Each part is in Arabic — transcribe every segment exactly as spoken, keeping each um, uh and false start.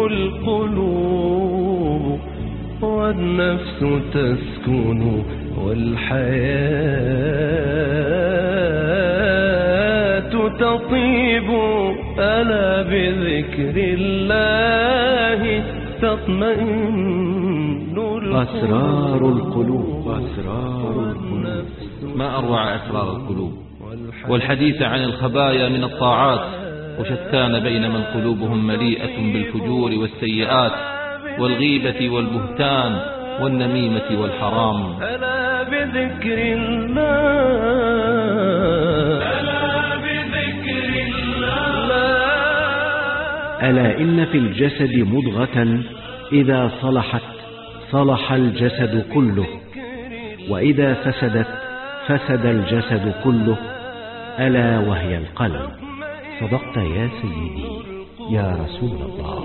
القلوب والنفس تسكن والحياة تطيب. ألا بذكر الله تطمئن القلوب. أسرار القلوب. أسرار القلوب. ما أروع أسرار القلوب، والحديث عن الخبايا من الطاعات، وشتان بين من قلوبهم مليئة بالفجور والسيئات والغيبة والبهتان والنميمة والحرام. ألا بذكر الله. ألا بذكر الله. ألا إن في الجسد مضغة إذا صلحت صلح الجسد كله، وإذا فسدت فسد الجسد كله، ألا وهي القلب. صدقت يا سيدي يا رسول الله.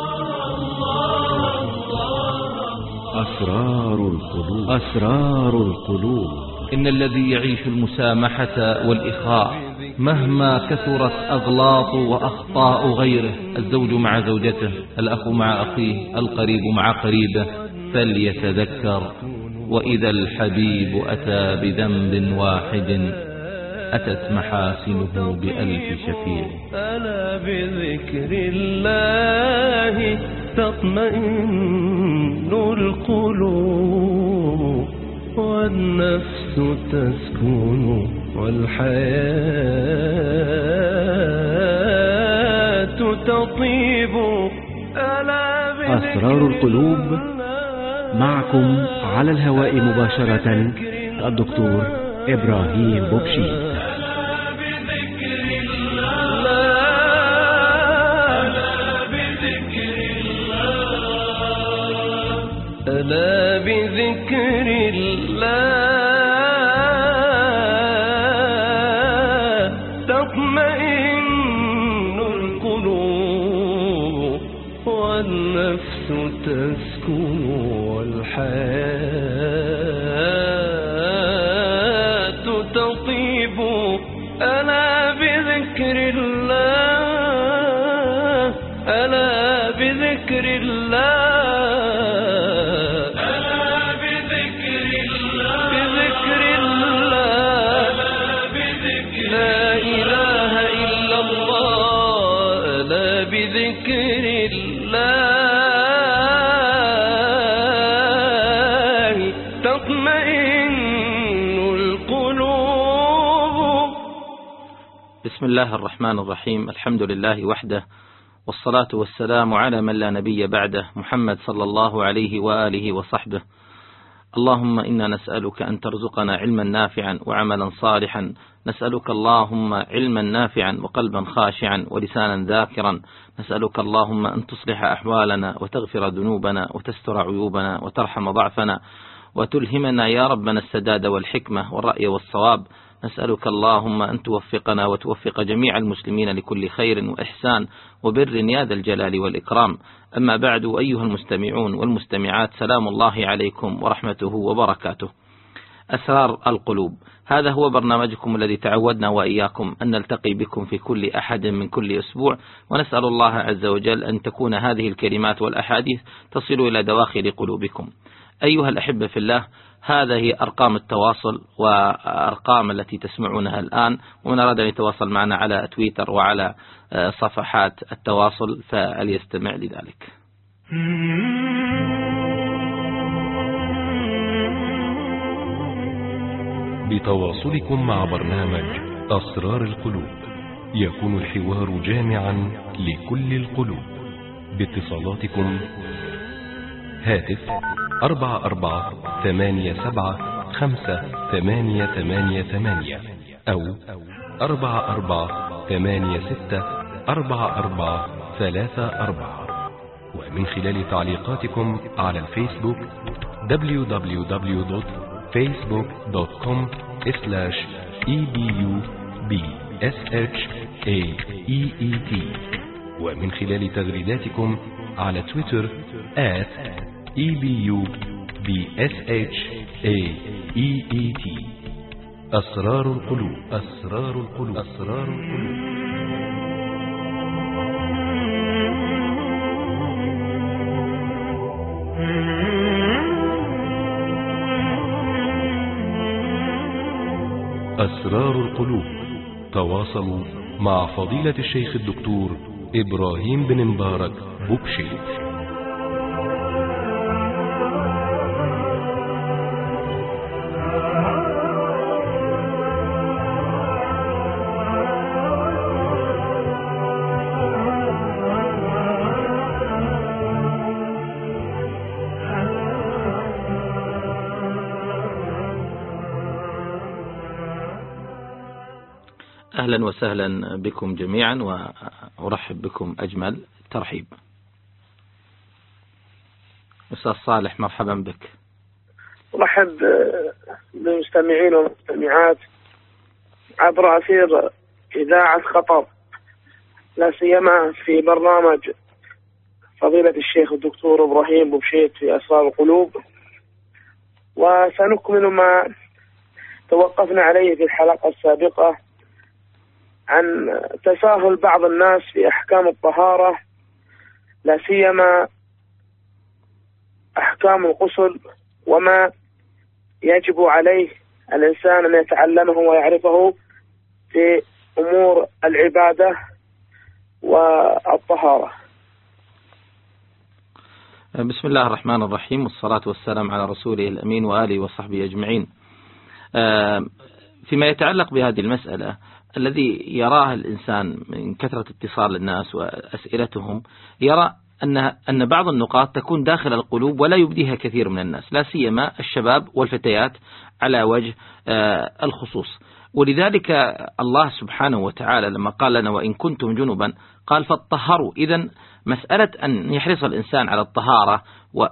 أسرار القلوب. أسرار القلوب. إن الذي يعيش المسامحة والإخاء مهما كثرت أغلاط وأخطاء غيره، الزوج مع زوجته، الأخ مع أخيه، القريب مع قريبه، فليتذكر وإذا الحبيب أتى بذنب واحد أتت محاسنه بألف شفيع. ألا بذكر الله تطمئن القلوب والنفس تسكن والحياة تطيب. ألا بذكر أسرار القلوب معكم على الهواء مباشرة الدكتور إبراهيم بوبشي. ألا بذكر الله تطمئن القلوب والنفس تسكن والحياة تطيب. ألا بذكر الله. ألا بذكر الله. بذكر الله تطمئن القلوب. بسم الله الرحمن الرحيم. الحمد لله وحده، والصلاة والسلام على من لا نبي بعده، محمد صلى الله عليه وآله وصحبه. اللهم إنا نسألك أن ترزقنا علما نافعا وعملا صالحا. نسألك اللهم علما نافعا وقلبا خاشعا ولسانا ذاكرا. نسألك اللهم أن تصلح أحوالنا وتغفر ذنوبنا وتستر عيوبنا وترحم ضعفنا وتلهمنا يا ربنا السداد والحكمة والرأي والصواب. نسألك اللهم أن توفقنا وتوفق جميع المسلمين لكل خير وإحسان وبر يا ذا الجلال والإكرام. أما بعد، أيها المستمعون والمستمعات، سلام الله عليكم ورحمته وبركاته. أسرار القلوب، هذا هو برنامجكم الذي تعودنا وإياكم أن نلتقي بكم في كل أحد من كل أسبوع، ونسأل الله عز وجل أن تكون هذه الكلمات والأحاديث تصل إلى دواخل قلوبكم. أيها الأحبة في الله، هذه أرقام التواصل وأرقام التي تسمعونها الآن، ومن أراد أن يتواصل معنا على تويتر وعلى صفحات التواصل فليستمع لذلك. بتواصلكم مع برنامج أسرار القلوب يكون الحوار جامعا لكل القلوب. باتصالاتكم هاتف أربعة أربعة ثمانية سبعة خمسة ثمانية ثمانية ثمانية أو أربعة أربعة ثمانية ستة أربعة أربعة ثلاثة أربعة، ومن خلال تعليقاتكم على الفيسبوك دبليو دبليو دبليو دوت فيسبوك دوت كوم سلاش إي بي يو بي إس إتش إيه إي إي تي، ومن خلال تغريداتكم على تويتر آت إي بي يو بي إس إتش إيه إي إي تي. أسرار القلوب. أسرار القلوب. أسرار القلوب. أسرار القلوب. تواصلوا مع فضيلة الشيخ الدكتور إبراهيم بن مبارك بوبشيت. أهلا وسهلا بكم جميعا، وأرحب بكم أجمل ترحيب. أستاذ صالح مرحبا بك. أرحب بالمستمعين والمستمعات عبر أثير إذاعة خطر، لا سيما في برنامج فضيلة الشيخ الدكتور إبراهيم بوبشيت في أسرار القلوب. وسنكمل ما توقفنا عليه في الحلقة السابقة عن تساهل بعض الناس في أحكام الطهارة، لا سيما أحكام الغسل وما يجب عليه الإنسان أن يتعلمه ويعرفه في أمور العبادة والطهارة. بسم الله الرحمن الرحيم، والصلاة والسلام على رسوله الأمين وآله وصحبه أجمعين. فيما يتعلق بهذه المسألة، الذي يراه الإنسان من كثرة اتصال الناس وأسئلتهم يرى أن أن بعض النقاط تكون داخل القلوب ولا يبديها كثير من الناس، لا سيما الشباب والفتيات على وجه الخصوص. ولذلك الله سبحانه وتعالى لما قال لنا وإن كنتم جنبا قال فاطهروا. إذن مسألة أن يحرص الإنسان على الطهارة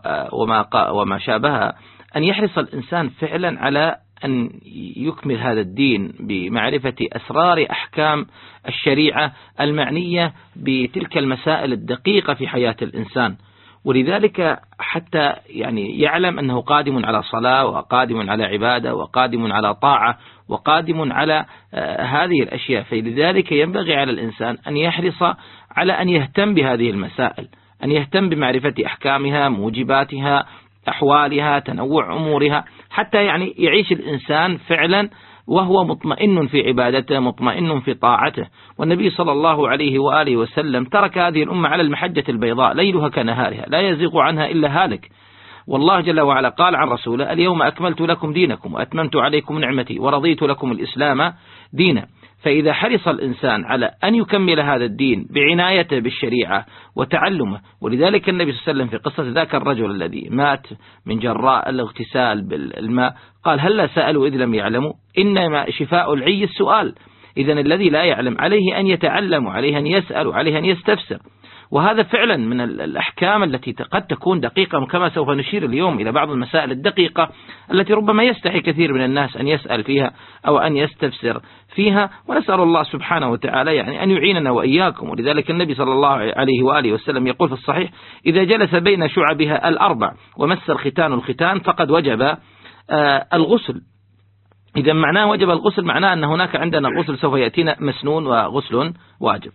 وما وما شابهها، أن يحرص الإنسان فعلا على أن يكمل هذا الدين بمعرفة أسرار أحكام الشريعة المعنية بتلك المسائل الدقيقة في حياة الإنسان. ولذلك حتى يعني يعلم أنه قادم على صلاة وقادم على عبادة وقادم على طاعة وقادم على آه هذه الأشياء. فلذلك ينبغي على الإنسان أن يحرص على أن يهتم بهذه المسائل، أن يهتم بمعرفة أحكامها، موجباتها، أحوالها، تنوع أمورها، حتى يعني يعيش الإنسان فعلا وهو مطمئن في عبادته، مطمئن في طاعته. والنبي صلى الله عليه وآله وسلم ترك هذه الأمة على المحجة البيضاء ليلها كنهارها لا يزيغ عنها إلا هالك. والله جل وعلا قال عن رسوله اليوم أكملت لكم دينكم وأتممت عليكم نعمتي ورضيت لكم الإسلام دينا. فإذا حرص الإنسان على أن يكمل هذا الدين بعنايته بالشريعة وتعلمه، ولذلك النبي صلى الله عليه وسلم في قصة ذاك الرجل الذي مات من جراء الاغتسال بالماء قال هل لا سألوا إذ لم يعلموا، إنما شفاء العي السؤال. إذن الذي لا يعلم عليه أن يتعلم، عليه أن يسأل، عليه أن يستفسر. وهذا فعلا من الأحكام التي قد تكون دقيقة، كما سوف نشير اليوم إلى بعض المسائل الدقيقة التي ربما يستحي كثير من الناس أن يسأل فيها أو أن يستفسر فيها. ونسأل الله سبحانه وتعالى يعني أن يعيننا وإياكم. ولذلك النبي صلى الله عليه وآله وسلم يقول في الصحيح إذا جلس بين شعبها الأربع ومس الختان الختان فقد وجب آه الغسل. إذا معناه وجب الغسل معناه أن هناك عندنا غسل سوف يأتينا مسنون وغسل واجب.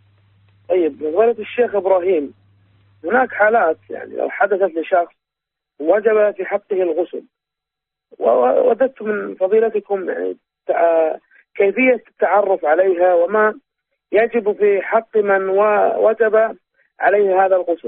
طيب فضيلة الشيخ إبراهيم، هناك حالات يعني لو حدثت لشخص وجب في حقه الغسل، ووددت من فضيلتكم يعني كيفية التعرف عليها وما يجب في حق من وجب عليه هذا الغسل.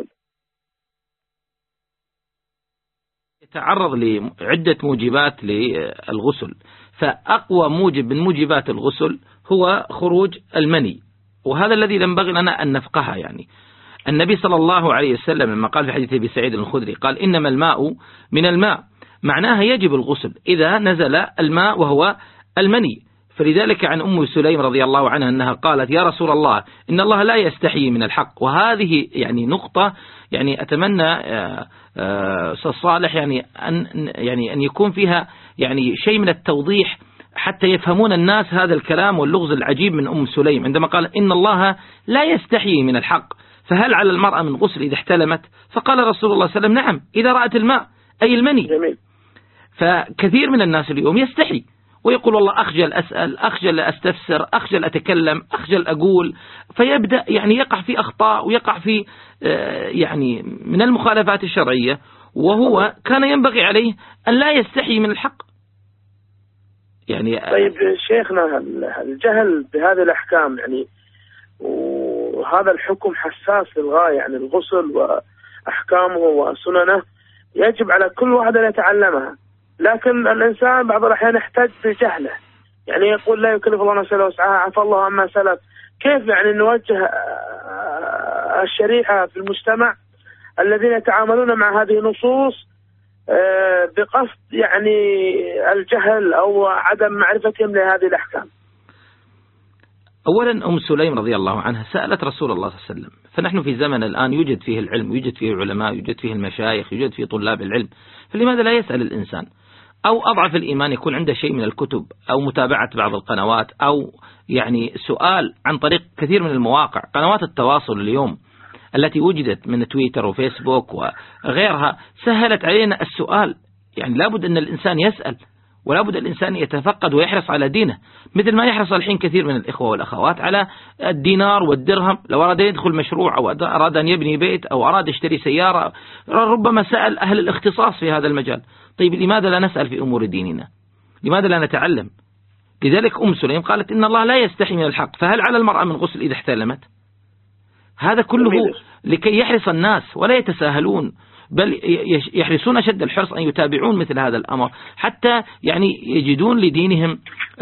يتعرض لعدة موجبات للغسل، فأقوى موجب من موجبات الغسل هو خروج المني، وهذا الذي ينبغي لنا أن نفقهه. يعني النبي صلى الله عليه وسلم لما قال في حديث أبي سعيد الخدري قال إنما الماء من الماء، معناها يجب الغسل إذا نزل الماء وهو المني. فلذلك عن أم سليم رضي الله عنها أنها قالت يا رسول الله إن الله لا يستحيي من الحق. وهذه يعني نقطة يعني أتمنى أستاذ صالح يعني أن يعني أن يكون فيها يعني شيء من التوضيح حتى يفهمون الناس هذا الكلام واللغز العجيب من أم سليم عندما قال إن الله لا يستحيي من الحق، فهل على المرأة من غسل إذا احتلمت؟ فقال رسول الله صلى الله عليه وسلم نعم إذا رأت الماء أي المني. جميل. فكثير من الناس اليوم يستحي ويقول والله أخجل أسأل، أخجل أستفسر، أخجل أتكلم، أخجل أقول، فيبدأ يعني يقع في أخطاء ويقع في يعني من المخالفات الشرعية، وهو كان ينبغي عليه أن لا يستحي من الحق. يعني طيب شيخنا، الجهل بهذه الأحكام يعني وهذا الحكم حساس للغاية، يعني الغسل وأحكامه وسننه يجب على كل واحد أن يتعلمها، لكن الإنسان بعض الأحيان يحتاج بجهله، يعني يقول لا يكلف الله نفسا إلا وسعها، عفى الله عما سلف. كيف يعني نوجه الشريعة في المجتمع الذين يتعاملون مع هذه النصوص بقصد يعني الجهل أو عدم معرفتهم لهذه الأحكام؟ أولا أم سليم رضي الله عنها سألت رسول الله صلى الله عليه وسلم، فنحن في زمن الآن يوجد فيه العلم، يوجد فيه العلماء، يوجد فيه المشايخ، يوجد فيه طلاب العلم، فلماذا لا يسأل الإنسان؟ أو أضعف الإيمان يكون عنده شيء من الكتب أو متابعة بعض القنوات أو يعني سؤال عن طريق كثير من المواقع، قنوات التواصل اليوم التي وجدت من تويتر وفيسبوك وغيرها سهلت علينا السؤال. يعني لابد أن الإنسان يسأل، ولا بد الإنسان يتفقد ويحرص على دينه، مثل ما يحرص الحين كثير من الإخوة والأخوات على الدينار والدرهم. لو أراد يدخل مشروع أو أراد أن يبني بيت أو أراد يشتري سيارة ربما سأل أهل الاختصاص في هذا المجال. طيب لماذا لا نسأل في أمور ديننا؟ لماذا لا نتعلم؟ لذلك أم سليم قالت إن الله لا يستحي من الحق، فهل على المرأة من غسل إذا احتلمت؟ هذا كله لكي يحرص الناس ولا يتساهلون، بل يحرصون أشد الحرص أن يتابعون مثل هذا الأمر حتى يعني يجدون لدينهم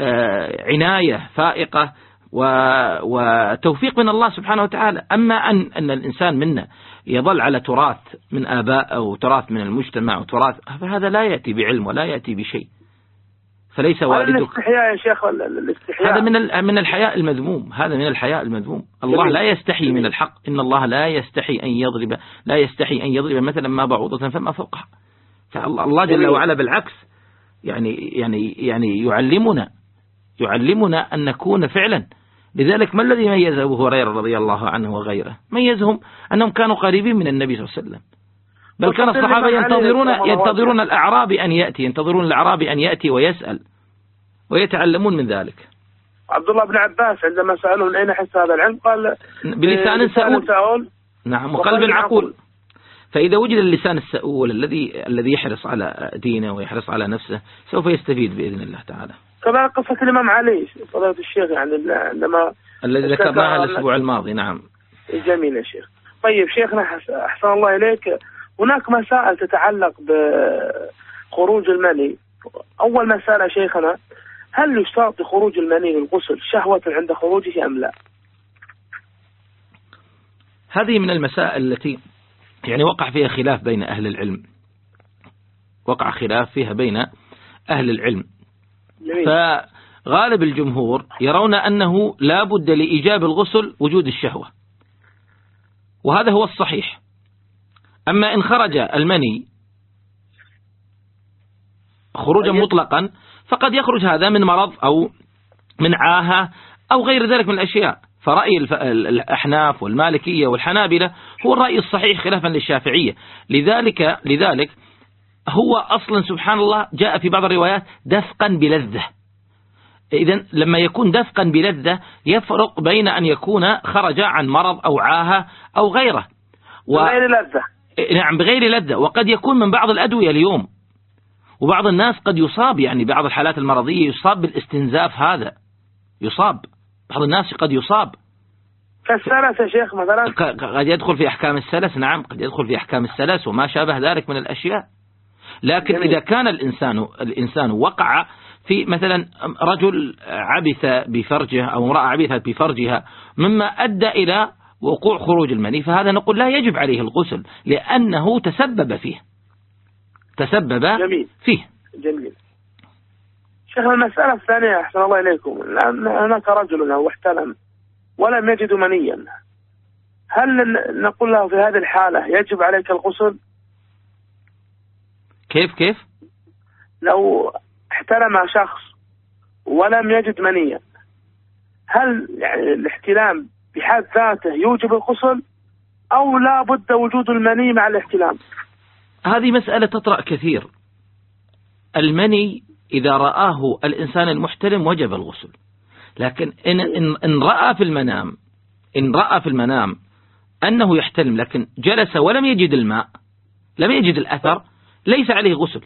عناية فائقة وتوفيق من الله سبحانه وتعالى. أما أن أن الإنسان منا يظل على تراث من آباء أو تراث من المجتمع وتراث، فهذا لا يأتي بعلم ولا يأتي بشيء. فليس والدك الاستحياء يا شيخ، الاستحياء هذا من من الحياء المذموم، هذا من الحياء المذموم. الله لا يستحي من الحق، إن الله لا يستحي أن يضرب لا يستحي أن يضرب مثلا ما بعوضة فما فوقها. فالله جل وعلا بالعكس يعني يعني يعني يعلمنا يعلمنا أن نكون فعلا. لذلك ما الذي ميز أبو هريرة رضي الله عنه وغيره؟ ميزهم أنهم كانوا قريبين من النبي صلى الله عليه وسلم، بل كان الصحابة ينتظرون ينتظرون الأعرابي أن يأتي ينتظرون الأعرابي أن يأتي ويسأل ويتعلمون من ذلك. عبد الله بن عباس عندما سألوا من أين حس هذا العلم قال بلسان سؤول، نعم، وقلب عقول. فإذا وجد اللسان السؤول الذي الذي يحرص على دينه ويحرص على نفسه سوف يستفيد بإذن الله تعالى. كذلك قصة الإمام علي فضيلة الشيخ يعني عندما الذي ذكرناها الأسبوع الماضي. نعم جميل يا شيخ. طيب شيخنا أحسن الله إليك، هناك مسائل تتعلق بخروج المني. أول مسألة شيخنا، هل يشترط خروج المني للغسل شهوة عند خروجه أم لا؟ هذه من المسائل التي يعني وقع فيها خلاف بين أهل العلم، وقع خلاف فيها بين أهل العلم. جميل. فغالب الجمهور يرون أنه لا بد لإيجاب الغسل وجود الشهوة، وهذا هو الصحيح. أما إن خرج المني خروجا مطلقا فقد يخرج هذا من مرض أو من عاهة أو غير ذلك من الأشياء. فرأي الأحناف والمالكية والحنابلة هو الرأي الصحيح خلافا للشافعية. لذلك لذلك هو أصلا سبحان الله جاء في بعض الروايات دفقا بلذة. إذن لما يكون دفقا بلذة يفرق بين أن يكون خرج عن مرض أو عاهة أو غيره و... بغير لذة. نعم بغير لذة. وقد يكون من بعض الأدوية اليوم، وبعض الناس قد يصاب يعني بعض الحالات المرضية يصاب بالاستنزاف، هذا يصاب بعض الناس قد يصاب كالسلس يا شيخ مثلا، قد يدخل في أحكام السلس. نعم قد يدخل في أحكام السلس وما شابه ذلك من الأشياء. لكن جميل. إذا كان الإنسان الإنسان وقع في مثلا رجل عبث بفرجه أو امرأة عبثت بفرجها مما أدى إلى وقوع خروج المني، فهذا نقول لا يجب عليه الغسل لأنه تسبب فيه تسبب جميل. فيه. جميل. شيخ المسألة الثانية أحسن الله إليكم، هناك رجل أو احتلم ولم يجد منيا، هل نقول له في هذه الحالة يجب عليك الغسل؟ كيف كيف؟ لو احتلم شخص ولم يجد منيا، هل يعني الاحتلام بحد ذاته يوجب الغسل أو لا بد وجود المني مع الاحتلام؟ هذه مسألة تطرأ كثير. المني إذا رآه الإنسان المحتلم وجب الغسل، لكن إن, إن, إن رأى في المنام إن رأى في المنام أنه يحتلم لكن جلس ولم يجد الماء، لم يجد الأثر، ليس عليه غسل.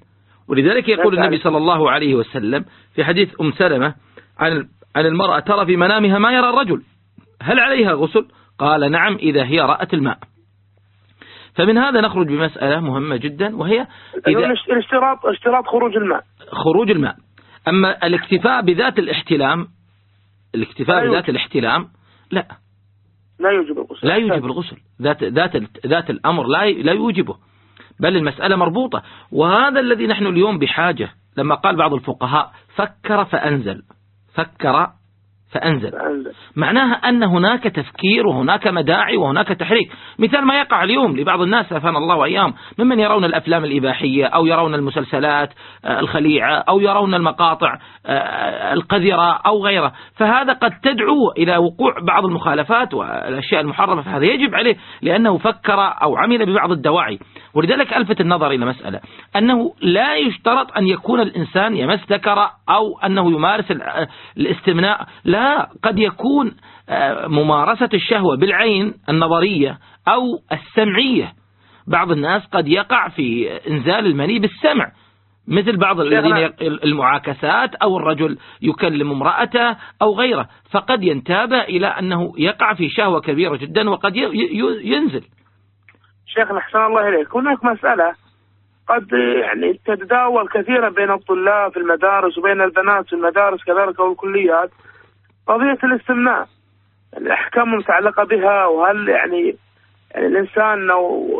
ولذلك يقول النبي صلى الله عليه وسلم في حديث أم سلمة عن عن المرأة ترى في منامها ما يرى الرجل، هل عليها غسل؟ قال نعم إذا هي رأت الماء. فمن هذا نخرج بمسألة مهمة جدا، وهي إذا اشتراط اشتراط خروج الماء خروج الماء. أما الاكتفاء بذات الاحتلام الاكتفاء بذات الاحتلام لا لا يوجب الغسل، لا يوجب الغسل، ذات ذات ذات الأمر لا لا يوجبه، بل المسألة مربوطة. وهذا الذي نحن اليوم بحاجة. لما قال بعض الفقهاء فكر فأنزل، فكر فأنزل، معناها أن هناك تفكير وهناك مداعي وهناك تحريك. مثال ما يقع اليوم لبعض الناس أفهم الله وأيام ممن يرون الأفلام الإباحية أو يرون المسلسلات الخليعة أو يرون المقاطع القذرة أو غيره، فهذا قد تدعو إلى وقوع بعض المخالفات والأشياء المحرمة، فهذا يجب عليه لأنه فكر أو عمل ببعض الدواعي. ولذلك ألفت النظر إلى مسألة أنه لا يشترط أن يكون الإنسان يمس ذكر أو أنه يمارس الاستمناء، لا، قد يكون ممارسة الشهوة بالعين النظرية أو السمعية. بعض الناس قد يقع في إنزال المني بالسمع، مثل بعض الذين المعاكسات أو الرجل يكلم امرأته أو غيره، فقد ينتابه إلى أنه يقع في شهوة كبيرة جدا وقد ينزل. شيخنا أحسن الله إليك، هناك مسألة قد يعني تتداول كثيرا بين الطلاب في المدارس وبين البنات في المدارس كذلك والكليات، قضية الاستمناء، الأحكام المتعلقة بها، وهل يعني, يعني الإنسان لو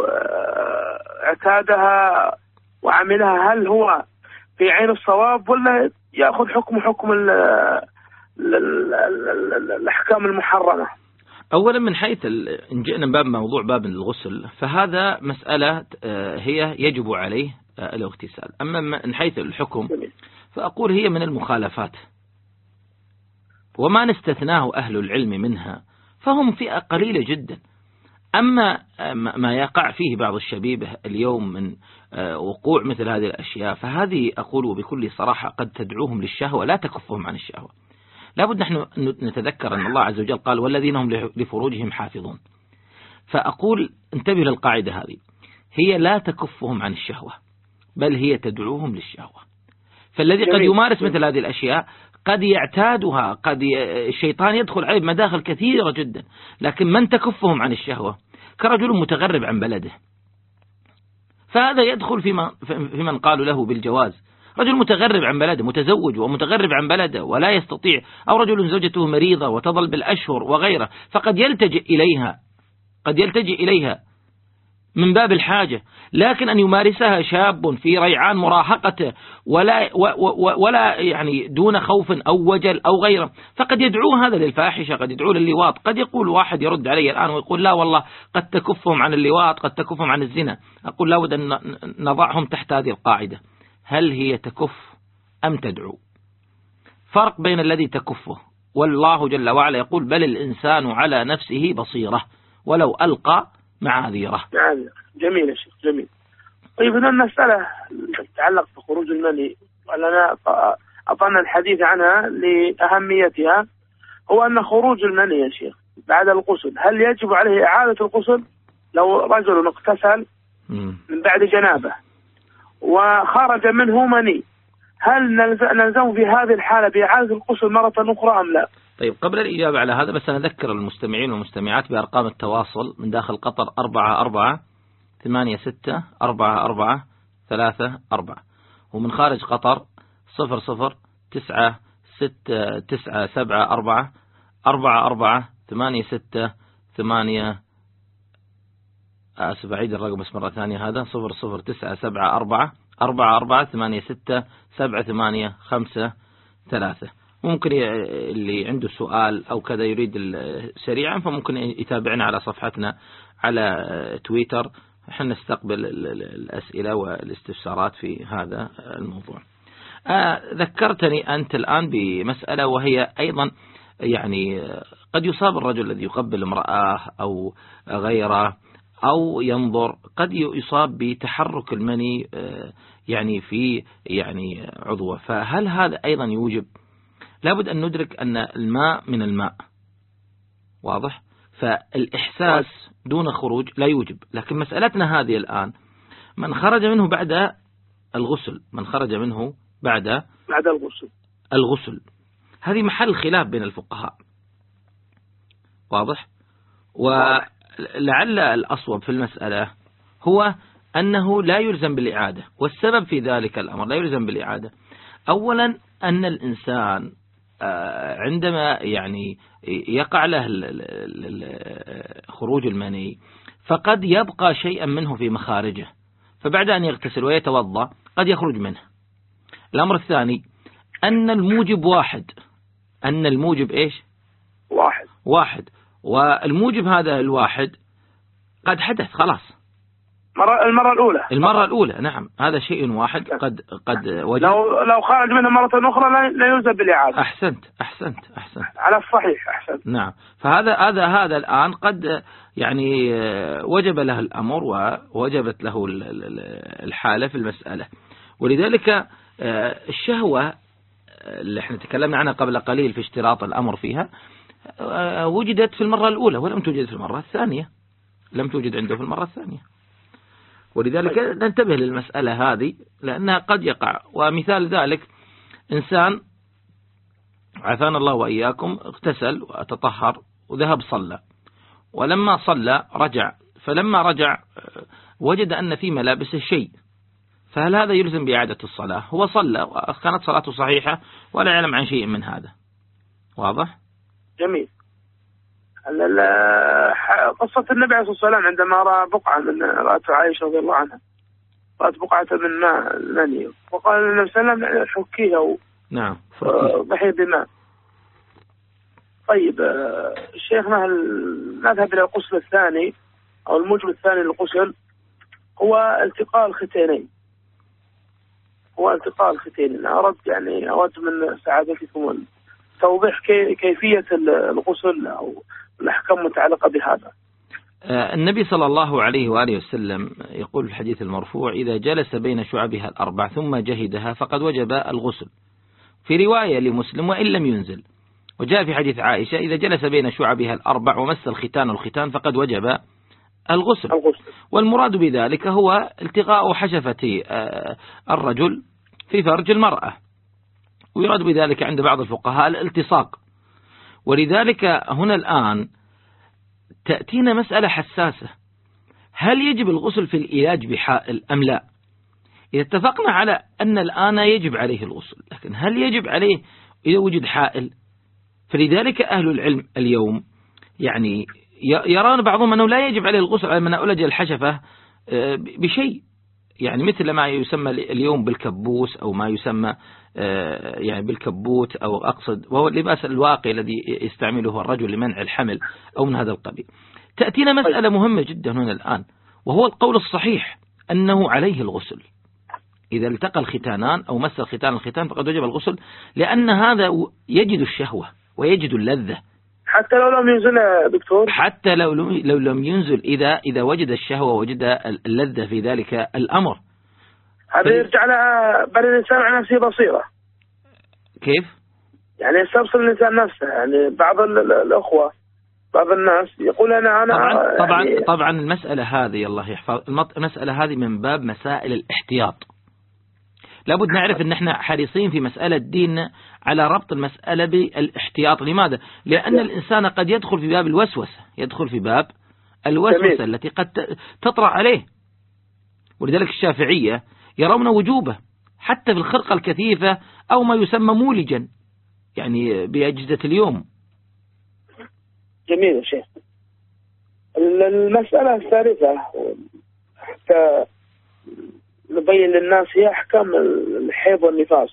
اعتادها وعملها هل هو في عين الصواب ولا يأخذ حكم حكم ال ال ال ال الأحكام المحرمة؟ أولا من حيث إن جئنا باب موضوع باب الغسل فهذا مسألة هي يجب عليه الاغتسال. أما من حيث الحكم فأقول هي من المخالفات، وما نستثناه أهل العلم منها فهم فئة قليلة جدا. أما ما يقع فيه بعض الشبيبة اليوم من وقوع مثل هذه الأشياء فهذه أقول بكل صراحة قد تدعوهم للشهوة لا تكفهم عن الشهوة. لابد نحن نتذكر أن الله عز وجل قال والذين هم لفروجهم حافظون، فأقول انتبه للقاعدة هذه، هي لا تكفهم عن الشهوة بل هي تدعوهم للشهوة. فالذي قد يمارس مثل هذه الأشياء قد يعتادها، قد الشيطان يدخل عليه بمداخل كثيرة جدا، لكن من تكفهم عن الشهوة كرجل متغرب عن بلده، فهذا يدخل في من قالوا له بالجواز. رجل متغرب عن بلده، متزوج ومتغرب عن بلده ولا يستطيع، أو رجل زوجته مريضة وتظل بالأشهر وغيره، فقد يلتجئ إليها قد يلتجئ إليها من باب الحاجة، لكن أن يمارسها شاب في ريعان مراهقته ولا, ولا يعني دون خوف أو وجل أو غيره، فقد يدعو هذا للفاحشة، قد يدعو للواط. قد يقول واحد يرد علي الآن ويقول لا والله قد تكفهم عن اللواط، قد تكفهم عن الزنا. أقول لا بد أن نضعهم تحت هذه القاعدة، هل هي تكف أم تدعو؟ فرق بين الذي تكفه، والله جل وعلا يقول بل الإنسان على نفسه بصيرة ولو ألقى معاذيره. جميل يا شيخ، جميل. طيب هنا المسألة تتعلق بخروج المني ولنا أطلنا الحديث عنها لأهميتها، هو أن خروج المني يا شيخ بعد الغسل هل يجب عليه إعادة الغسل؟ لو رجل اغتسل من بعد جنابه وخرج منه مني هل نلزم في هذه الحالة بإعادة الغسل مرة أخرى أم لا؟ طيب قبل الإجابة على هذا بس نذكر المستمعين والمستمعات بأرقام التواصل من داخل قطر أربعة أربعة ثمانية ستة أربعة أربعة ثلاثة أربعة، ومن خارج قطر صفر صفر تسعة ستة تسعة سبعة أربعة أربعة أربعة ثمانية ستة ثمانية آسف أعيد الرقم بس مرة ثانية، هذا صفر صفر تسعة سبعة أربعة أربعة أربعة ثمانية ستة سبعة ثمانية خمسة ثلاثة. ممكن اللي عنده سؤال أو كذا يريد سريعا فممكن يتابعنا على صفحتنا على تويتر، احنا نستقبل الأسئلة والاستفسارات في هذا الموضوع. آه ذكرتني أنت الآن بمسألة وهي أيضا يعني قد يصاب الرجل الذي يقبل امرأة أو غيره أو ينظر قد يصاب بتحرك المني يعني في يعني عضوه، فهل هذا أيضا يوجب؟ لابد أن ندرك أن الماء من الماء، واضح؟ فالإحساس دون خروج لا يوجب، لكن مسألتنا هذه الآن من خرج منه بعد الغسل، من خرج منه بعد بعد الغسل الغسل هذه محل خلاف بين الفقهاء، واضح؟ ولعل الأصوب في المسألة هو أنه لا يلزم بالإعادة، والسبب في ذلك الأمر لا يلزم بالإعادة. أولا أن الإنسان عندما يعني يقع له خروج المني فقد يبقى شيئا منه في مخارجه، فبعد أن يغتسل ويتوضأ قد يخرج منه. الأمر الثاني أن الموجب واحد، أن الموجب إيش؟ واحد واحد، والموجب هذا الواحد قد حدث خلاص مرة المرة الأولى المرة الأولى نعم، هذا شيء واحد قد قد وجد. لو لو خرج منه مرة أخرى لا يلزم بالإعادة. أحسنت أحسنت أحسنت على الصحيح أحسنت. نعم، فهذا هذا هذا الآن قد يعني وجب له الأمر ووجبت له الحالة في المسألة. ولذلك الشهوة اللي احنا تكلمنا عنها قبل قليل في اشتراط الأمر فيها وجدت في المرة الأولى ولم توجد في المرة الثانية، لم توجد عنده في المرة الثانية. ولذلك ننتبه للمسألة هذه لأنها قد يقع. ومثال ذلك إنسان عافانا الله وإياكم اغتسل وتطهر وذهب صلى، ولما صلى رجع، فلما رجع وجد أن في ملابسه شيء، فهل هذا يلزم بإعادة الصلاة؟ هو صلى وكانت صلاته صحيحة ولا يعلم عن شيء من هذا. واضح؟ جميل. قصة النبي عليه الصلاة والسلام عندما رأى بقعة من رأته عائشة رضي الله عنها، رأت بقعة من ماء المني، وقال النبي صلى الله عليه وسلم حكيها نعم ضحي بماء. طيب شيخنا هل نذهب إلى الغسل الثاني أو الموجب الثاني للغسل هو التقاء الختانين، هو التقاء الختانين. أرد يعني أود من سعادتكم توضيح كيفية الغسل أو الأحكام متعلقة بهذا. النبي صلى الله عليه وآله وسلم يقول في الحديث المرفوع: إذا جلس بين شعبها الأربع ثم جهدها فقد وجب الغسل. في رواية لمسلم: وإن لم ينزل. وجاء في حديث عائشة: إذا جلس بين شعبها الأربع ومس الختان الختان فقد وجب الغسل. الغسل. والمراد بذلك هو التقاء حشفة الرجل في فرج المرأة، ويراد بذلك عند بعض الفقهاء الالتصاق. ولذلك هنا الآن تأتينا مسألة حساسة: هل يجب الغسل في العلاج بحائل أم لا؟ إذا اتفقنا على أن الآن يجب عليه الغسل، لكن هل يجب عليه إذا وجد حائل؟ فلذلك أهل العلم اليوم يعني يرون بعضهم أنه لا يجب عليه الغسل على من أولج الحشفة بشيء، يعني مثل ما يسمى اليوم بالكبوس أو ما يسمى يعني بالكبوت، أو أقصد وهو اللباس الواقي الذي يستعمله الرجل لمنع الحمل أو من هذا القبيل. تأتينا مسألة مهمة جدا هنا الآن، وهو القول الصحيح أنه عليه الغسل إذا التقى الختانان أو مس الختان الختان فقد وجب الغسل، لأن هذا يجد الشهوة ويجد اللذة حتى لو لم ينزل يا دكتور، حتى لو لو لم ينزل إذا إذا وجد الشهوة ووجد اللذة في ذلك الأمر. هذا يرجع لها بل الإنسان على نفسه بصيرة. كيف؟ يعني يستبصر الإنسان نفسه. يعني بعض الأخوة بعض الناس يقول أنا أنا طبعا طبعا, يعني طبعا المسألة هذه الله يحفظ المسألة هذه من باب مسائل الاحتياط. لابد نعرف أن احنا حريصين في مسألة ديننا على ربط المسألة بالاحتياط. لماذا؟ لأن الإنسان قد يدخل في باب الوسوسة، يدخل في باب الوسوسة التي قد تطرأ عليه. ولذلك الشافعية يرون وجوبه حتى في الخرقة الكثيفة أو ما يسمى مولجا، يعني بأجهزة اليوم. جميل يا شيخ. المسألة الثالثة حتى نبين للناس هي أحكام الحيض والنفاس.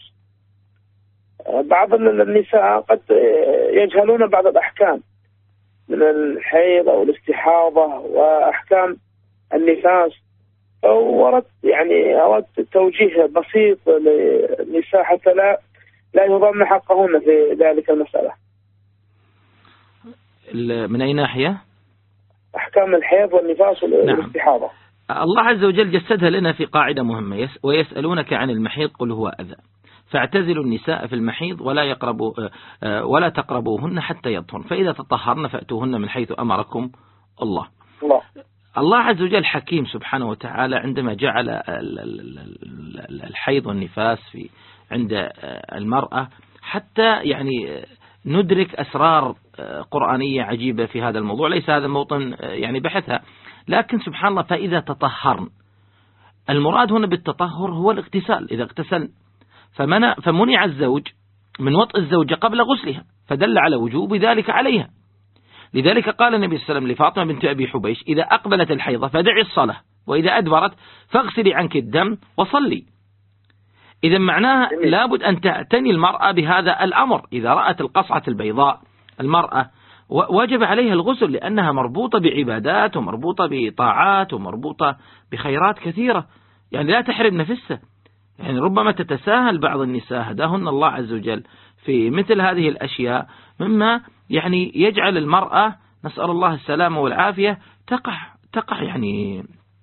بعض النساء قد يجهلون بعض الأحكام من الحيض أو الاستحاضة وأحكام النفاس، وردت يعني أردت توجيه بسيط للنساء حتى لا لا يضمن حقهن في ذلك المسألة. من أي ناحية؟ أحكام الحيض والنفاس والاستحاضة. نعم. الله عز وجل جسدها لنا في قاعدة مهمة: ويسألونك عن المحيض قل هو أذى فاعتزلوا النساء في المحيض ولا يقربوا ولا تقربوهن حتى يطهرن فإذا تطهرن فأتوهن من حيث أمركم الله. الله. الله عز وجل حكيم سبحانه وتعالى عندما جعل الحيض والنفاس في عند المرأة حتى يعني ندرك أسرار قرآنية عجيبة في هذا الموضوع. ليس هذا الموطن يعني بحثها، لكن سبحان الله فإذا تطهرن، المراد هنا بالتطهر هو الاغتسال. إذا اغتسل فمنع, فمنع الزوج من وطء الزوجة قبل غسلها، فدل على وجوب ذلك عليها. لذلك قال النبي صلى الله عليه وسلم لفاطمة بنت أبي حبيش: إذا أقبلت الحيضة فدعي الصلاة، وإذا أدبرت فاغسلي عنك الدم وصلي. إذا معناها لابد أن تعتني المرأة بهذا الأمر. إذا رأت القصعة البيضاء المرأة وجب عليها الغسل، لأنها مربوطة بعبادات ومربوطة بطاعات ومربوطة بخيرات كثيرة، يعني لا تحرم نفسها. يعني ربما تتساهل بعض النساء هداهن الله عز وجل في مثل هذه الأشياء، مما يعني يجعل المرأة، نسأل الله السلامة والعافية، تقع تقع يعني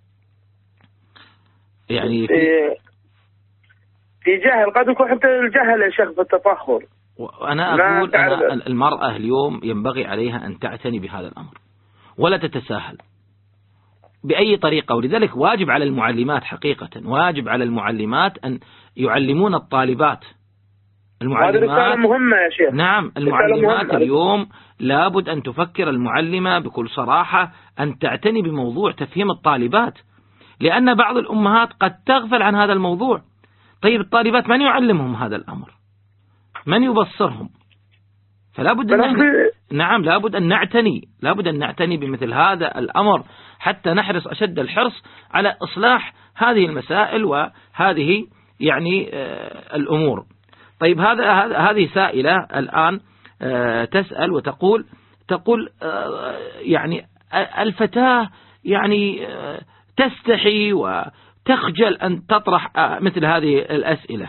يعني في, في جهل، قد يكون حتى الجهل يا شيخ بالتطهر. وأنا أقول أنا المرأة اليوم ينبغي عليها أن تعتني بهذا الأمر ولا تتساهل بأي طريقة. ولذلك واجب على المعلمات، حقيقة واجب على المعلمات أن يعلمون الطالبات. المعلمات مهمة يا شيخ. نعم، المعلمات اليوم لابد أن تفكر المعلمة بكل صراحة أن تعتني بموضوع تفهيم الطالبات، لأن بعض الأمهات قد تغفل عن هذا الموضوع. طيب الطالبات من يعلمهم هذا الأمر؟ من يبصرهم؟ فلا بد أن نعم لابد أن نعتني لابد أن نعتني بمثل هذا الأمر، حتى نحرص أشد الحرص على إصلاح هذه المسائل وهذه يعني آه الأمور. طيب هذا هذه سائلة الآن آه تسأل وتقول تقول آه يعني الفتاة يعني آه تستحي وتخجل أن تطرح آه مثل هذه الأسئلة.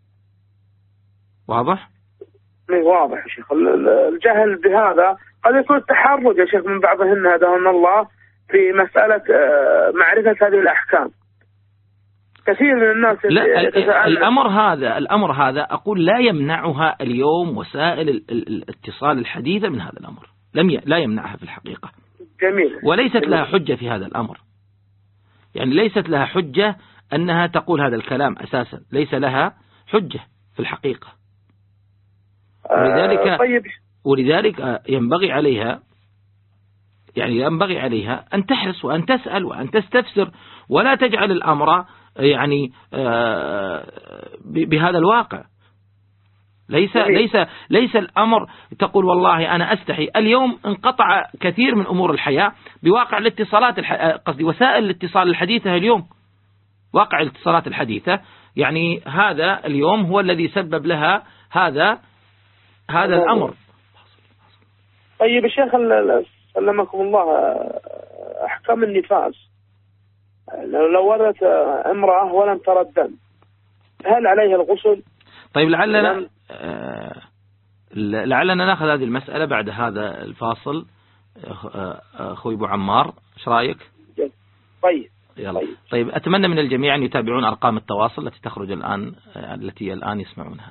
واضح؟ واضح يا شيخ. الجهل بهذا قد يكون تحرج يا شيخ من بعضهن هداهن الله في مسألة معرفة هذه الأحكام. كثير من الناس لا الأمر هذا الأمر هذا أقول لا يمنعها اليوم وسائل الاتصال الحديثة من هذا الأمر، لم ي... لا يمنعها في الحقيقة. جميل. وليست لها حجة في هذا الأمر، يعني ليست لها حجة أنها تقول هذا الكلام أساسا، ليس لها حجة في الحقيقة. ولذلك طيب. ولذلك ينبغي عليها يعني ينبغي عليها أن تحرص وأن تسأل وأن تستفسر، ولا تجعل الأمر يعني بهذا الواقع. ليس ليس ليس الأمر تقول والله أنا أستحي. اليوم انقطع كثير من أمور الحياة بواقع الاتصالات الح... قصدي وسائل الاتصال الحديثة اليوم. واقع الاتصالات الحديثة يعني هذا اليوم هو الذي سبب لها هذا هذا الأمر. طيب الشيخ سلمكم الله، أحكام النفاس لو وردت امرأة ولم ترى الدم هل عليها الغسل؟ طيب لعلنا آه لعلنا ناخذ هذه المسألة بعد هذا الفاصل. أخوي أبو عمار ايش رايك؟ طيب. يلا. طيب. طيب أتمنى من الجميع أن يتابعون أرقام التواصل التي تخرج الآن التي الآن يسمعونها.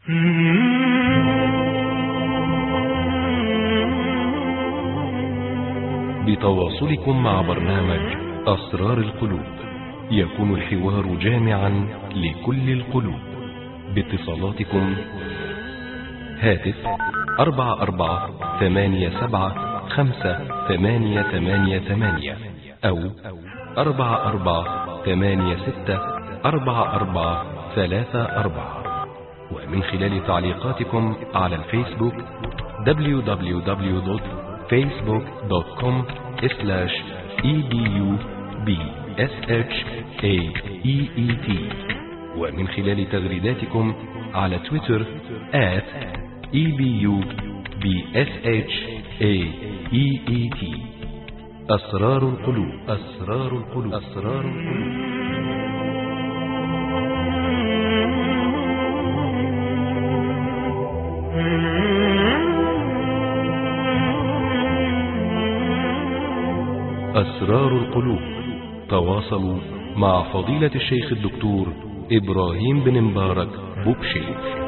بتواصلكم مع برنامج أسرار القلوب يكون الحوار جامعا لكل القلوب. باتصالاتكم هاتف أربعة أربعة ثمانية سبعة خمسة ثمانية ثمانية ثمانية أو أربعة أربعة ثمانية ستة أربعة أربعة ثلاثة أربعة، ومن خلال تعليقاتكم على الفيسبوك دبليو دبليو دبليو دوت فيسبوك دوت كوم سلاش إي بي يو بي إس إتش إيه إي إي تي، ومن خلال تغريداتكم على تويتر آت إي بي يو بي إس إتش إيه إي إي تي. أسرار القلوب أسرار القلوب أسرار القلوب. أسرار القلوب. تواصلوا مع فضيلة الشيخ الدكتور إبراهيم بن مبارك بوبشيخ.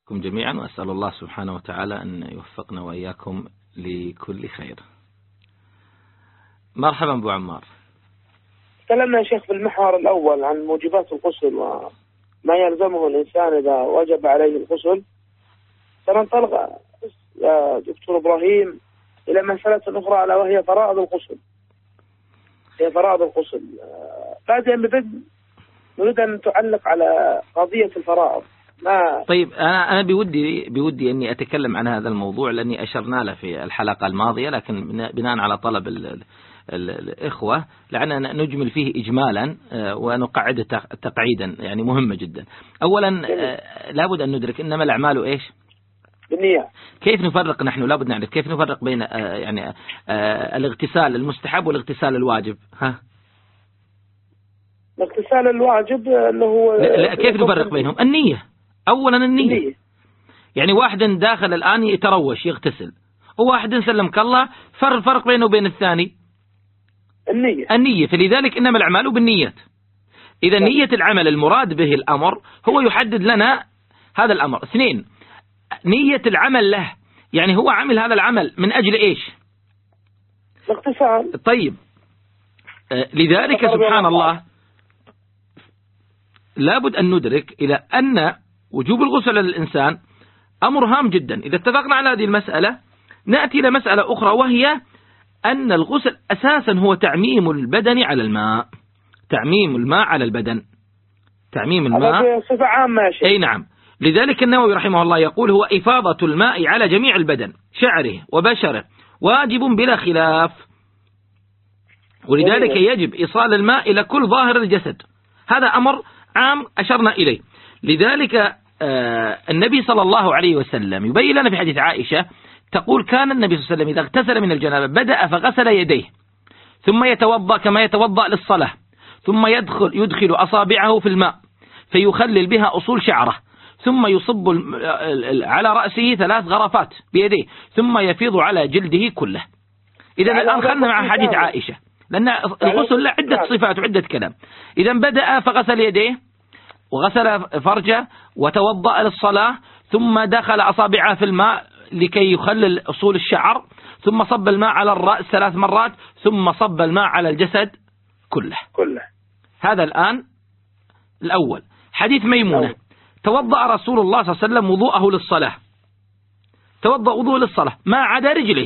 جميعا، وأسأل الله سبحانه وتعالى أن يوفقنا وإياكم لكل خير. مرحبا أبو عمار. تكلمنا يا شيخ في المحور الأول عن موجبات الغسل وما يلزمه الإنسان إذا وجب عليه الغسل. سننطلق يا دكتور إبراهيم إلى مسألة أخرى، ألا وهي فرائض الغسل. هي فرائض الغسل. بعد أن بدأ نريد أن تعلق على قضية الفرائض. ما طيب أنا أنا بودي بودي إني أتكلم عن هذا الموضوع لأني أشرنا له في الحلقة الماضية، لكن بناء على طلب ال ال ال الإخوة لعلنا نجمل فيه إجمالا ونقعد تقعيدا يعني مهمة جدا. أولا لابد أن ندرك إنما الأعمال إيش؟ بالنية. كيف نفرق نحن؟ لابد نعرف كيف نفرق بين يعني الاغتسال المستحب والاغتسال الواجب. ها؟ الاغتسال الواجب اللي هو لا, لا كيف نفرق بينهم؟ النية. أولا النية. النية. يعني واحد داخل الآن يتروش يغتسل، وواحد سلمك الله، فرق الفرق بينه وبين الثاني النية. النية. فلذلك إنما الأعمال بالنيات. إذا نية العمل المراد به الأمر هو يحدد لنا هذا الأمر. اثنين، نية العمل له، يعني هو عمل هذا العمل من أجل إيش؟ الاغتسال. طيب آه لذلك سبحان الله لابد أن ندرك إلى أن وجوب الغسل للإنسان أمر هام جدا. إذا اتفقنا على هذه المسألة نأتي إلى مسألة أخرى، وهي أن الغسل أساسا هو تعميم البدن على الماء. تعميم الماء على البدن، تعميم الماء بصفة عامة يا شيخ. أي نعم. لذلك النووي رحمه الله يقول هو إفاضة الماء على جميع البدن، شعره وبشره، واجب بلا خلاف. ولذلك يجب إيصال الماء إلى كل ظاهر الجسد. هذا أمر عام أشرنا إليه. لذلك آه النبي صلى الله عليه وسلم يبين لنا في حديث عائشة تقول كان النبي صلى الله عليه وسلم إذا اغتسل من الجنابة بدأ فغسل يديه، ثم يتوضأ كما يتوضأ للصلاة، ثم يدخل يدخل أصابعه في الماء فيخلل بها أصول شعره، ثم يصب على رأسه ثلاث غرفات بيديه، ثم يفيض على جلده كله. إذا الآن خلنا مع حديث عائشة، لأن الغسل له عدة صفات وعدة كلام. إذا بدأ فغسل يديه وغسل فرجه وتوضأ للصلاة، ثم دخل أصابعه في الماء لكي يخلل أصول الشعر، ثم صب الماء على الرأس ثلاث مرات، ثم صب الماء على الجسد كله كله. هذا الآن الأول. حديث ميمونة توضأ رسول الله صلى الله عليه وسلم وضوءه للصلاة، توضأ وضوء للصلاة ما عدا رجله،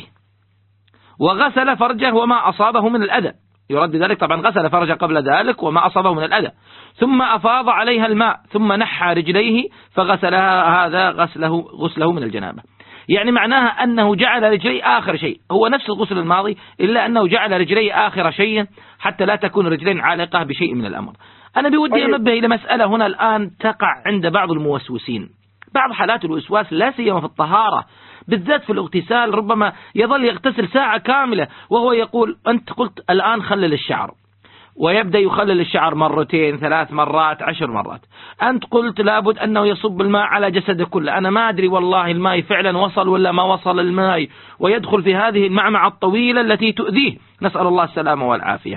وغسل فرجه وما أصابه من الأذى. يرد ذلك طبعا غسل فرجه قبل ذلك وما أصابه من الأذى، ثم أفاض عليها الماء، ثم نحى رجليه فغسلها. هذا غسله غسله من الجنابة. يعني معناها أنه جعل رجليه آخر شيء، هو نفس الغسل الماضي إلا أنه جعل رجليه آخر شيء حتى لا تكون رجلين عالقة بشيء من الأمر. أنا بودي أنبه إلى مسألة هنا الآن تقع عند بعض الموسوسين. بعض حالات الوسواس لا سيما في الطهارة بالذات في الاغتسال، ربما يظل يغتسل ساعة كاملة وهو يقول أنت قلت الآن خلل الشعر، ويبدأ يخلل الشعر مرتين ثلاث مرات عشر مرات. أنت قلت لابد أنه يصب الماء على جسده كله، أنا ما أدري والله الماء فعلا وصل ولا ما وصل الماء، ويدخل في هذه المعمعة الطويلة التي تؤذيه، نسأل الله السلامة والعافية.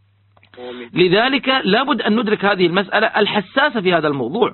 لذلك لابد أن ندرك هذه المسألة الحساسة في هذا الموضوع.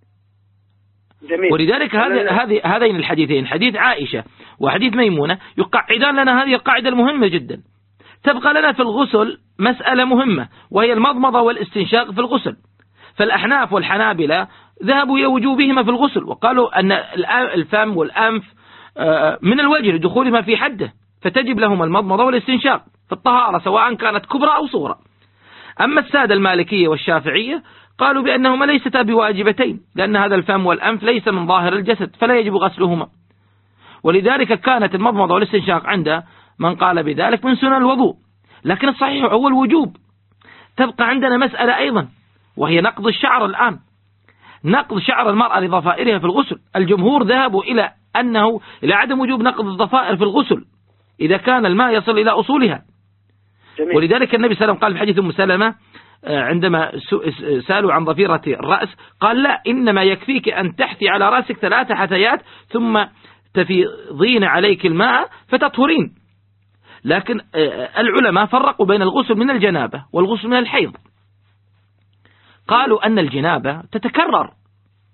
جميل. ولذلك هذه هذين الحديثين، حديث عائشة وحديث ميمونة، يقعدان لنا هذه القاعدة المهمة جدا. تبقى لنا في الغسل مسألة مهمة، وهي المضمضة والاستنشاق في الغسل. فالأحناف والحنابلة ذهبوا إلى وجوبهما في الغسل، وقالوا أن الفم والأنف من الوجه لدخولهما في حده، فتجب لهما المضمضة والاستنشاق في الطهارة سواء كانت كبرى أو صغرى. أما السادة المالكية والشافعية قالوا بأنهما ليستا بواجبتين، لأن هذا الفم والأنف ليس من ظاهر الجسد فلا يجب غسلهما. ولذلك كانت المضمضة والاستنشاق عند من قال بذلك من سنن الوضوء، لكن الصحيح هو الوجوب. تبقى عندنا مسألة أيضا، وهي نقض الشعر. الآن نقض شعر المرأة لضفائرها في الغسل، الجمهور ذهبوا إلى أنه إلى عدم وجوب نقض الضفائر في الغسل إذا كان الماء يصل إلى أصولها. جميل. ولذلك النبي صلى الله عليه وسلم قال في حديث أم سلمة عندما سألوا عن ضفيرة الرأس قال لا، إنما يكفيك أن تحثي على رأسك ثلاث حثيات ثم تفيضين عليك الماء فتطهرين. لكن العلماء فرقوا بين الغسل من الجنابة والغسل من الحيض. قالوا أن الجنابة تتكرر،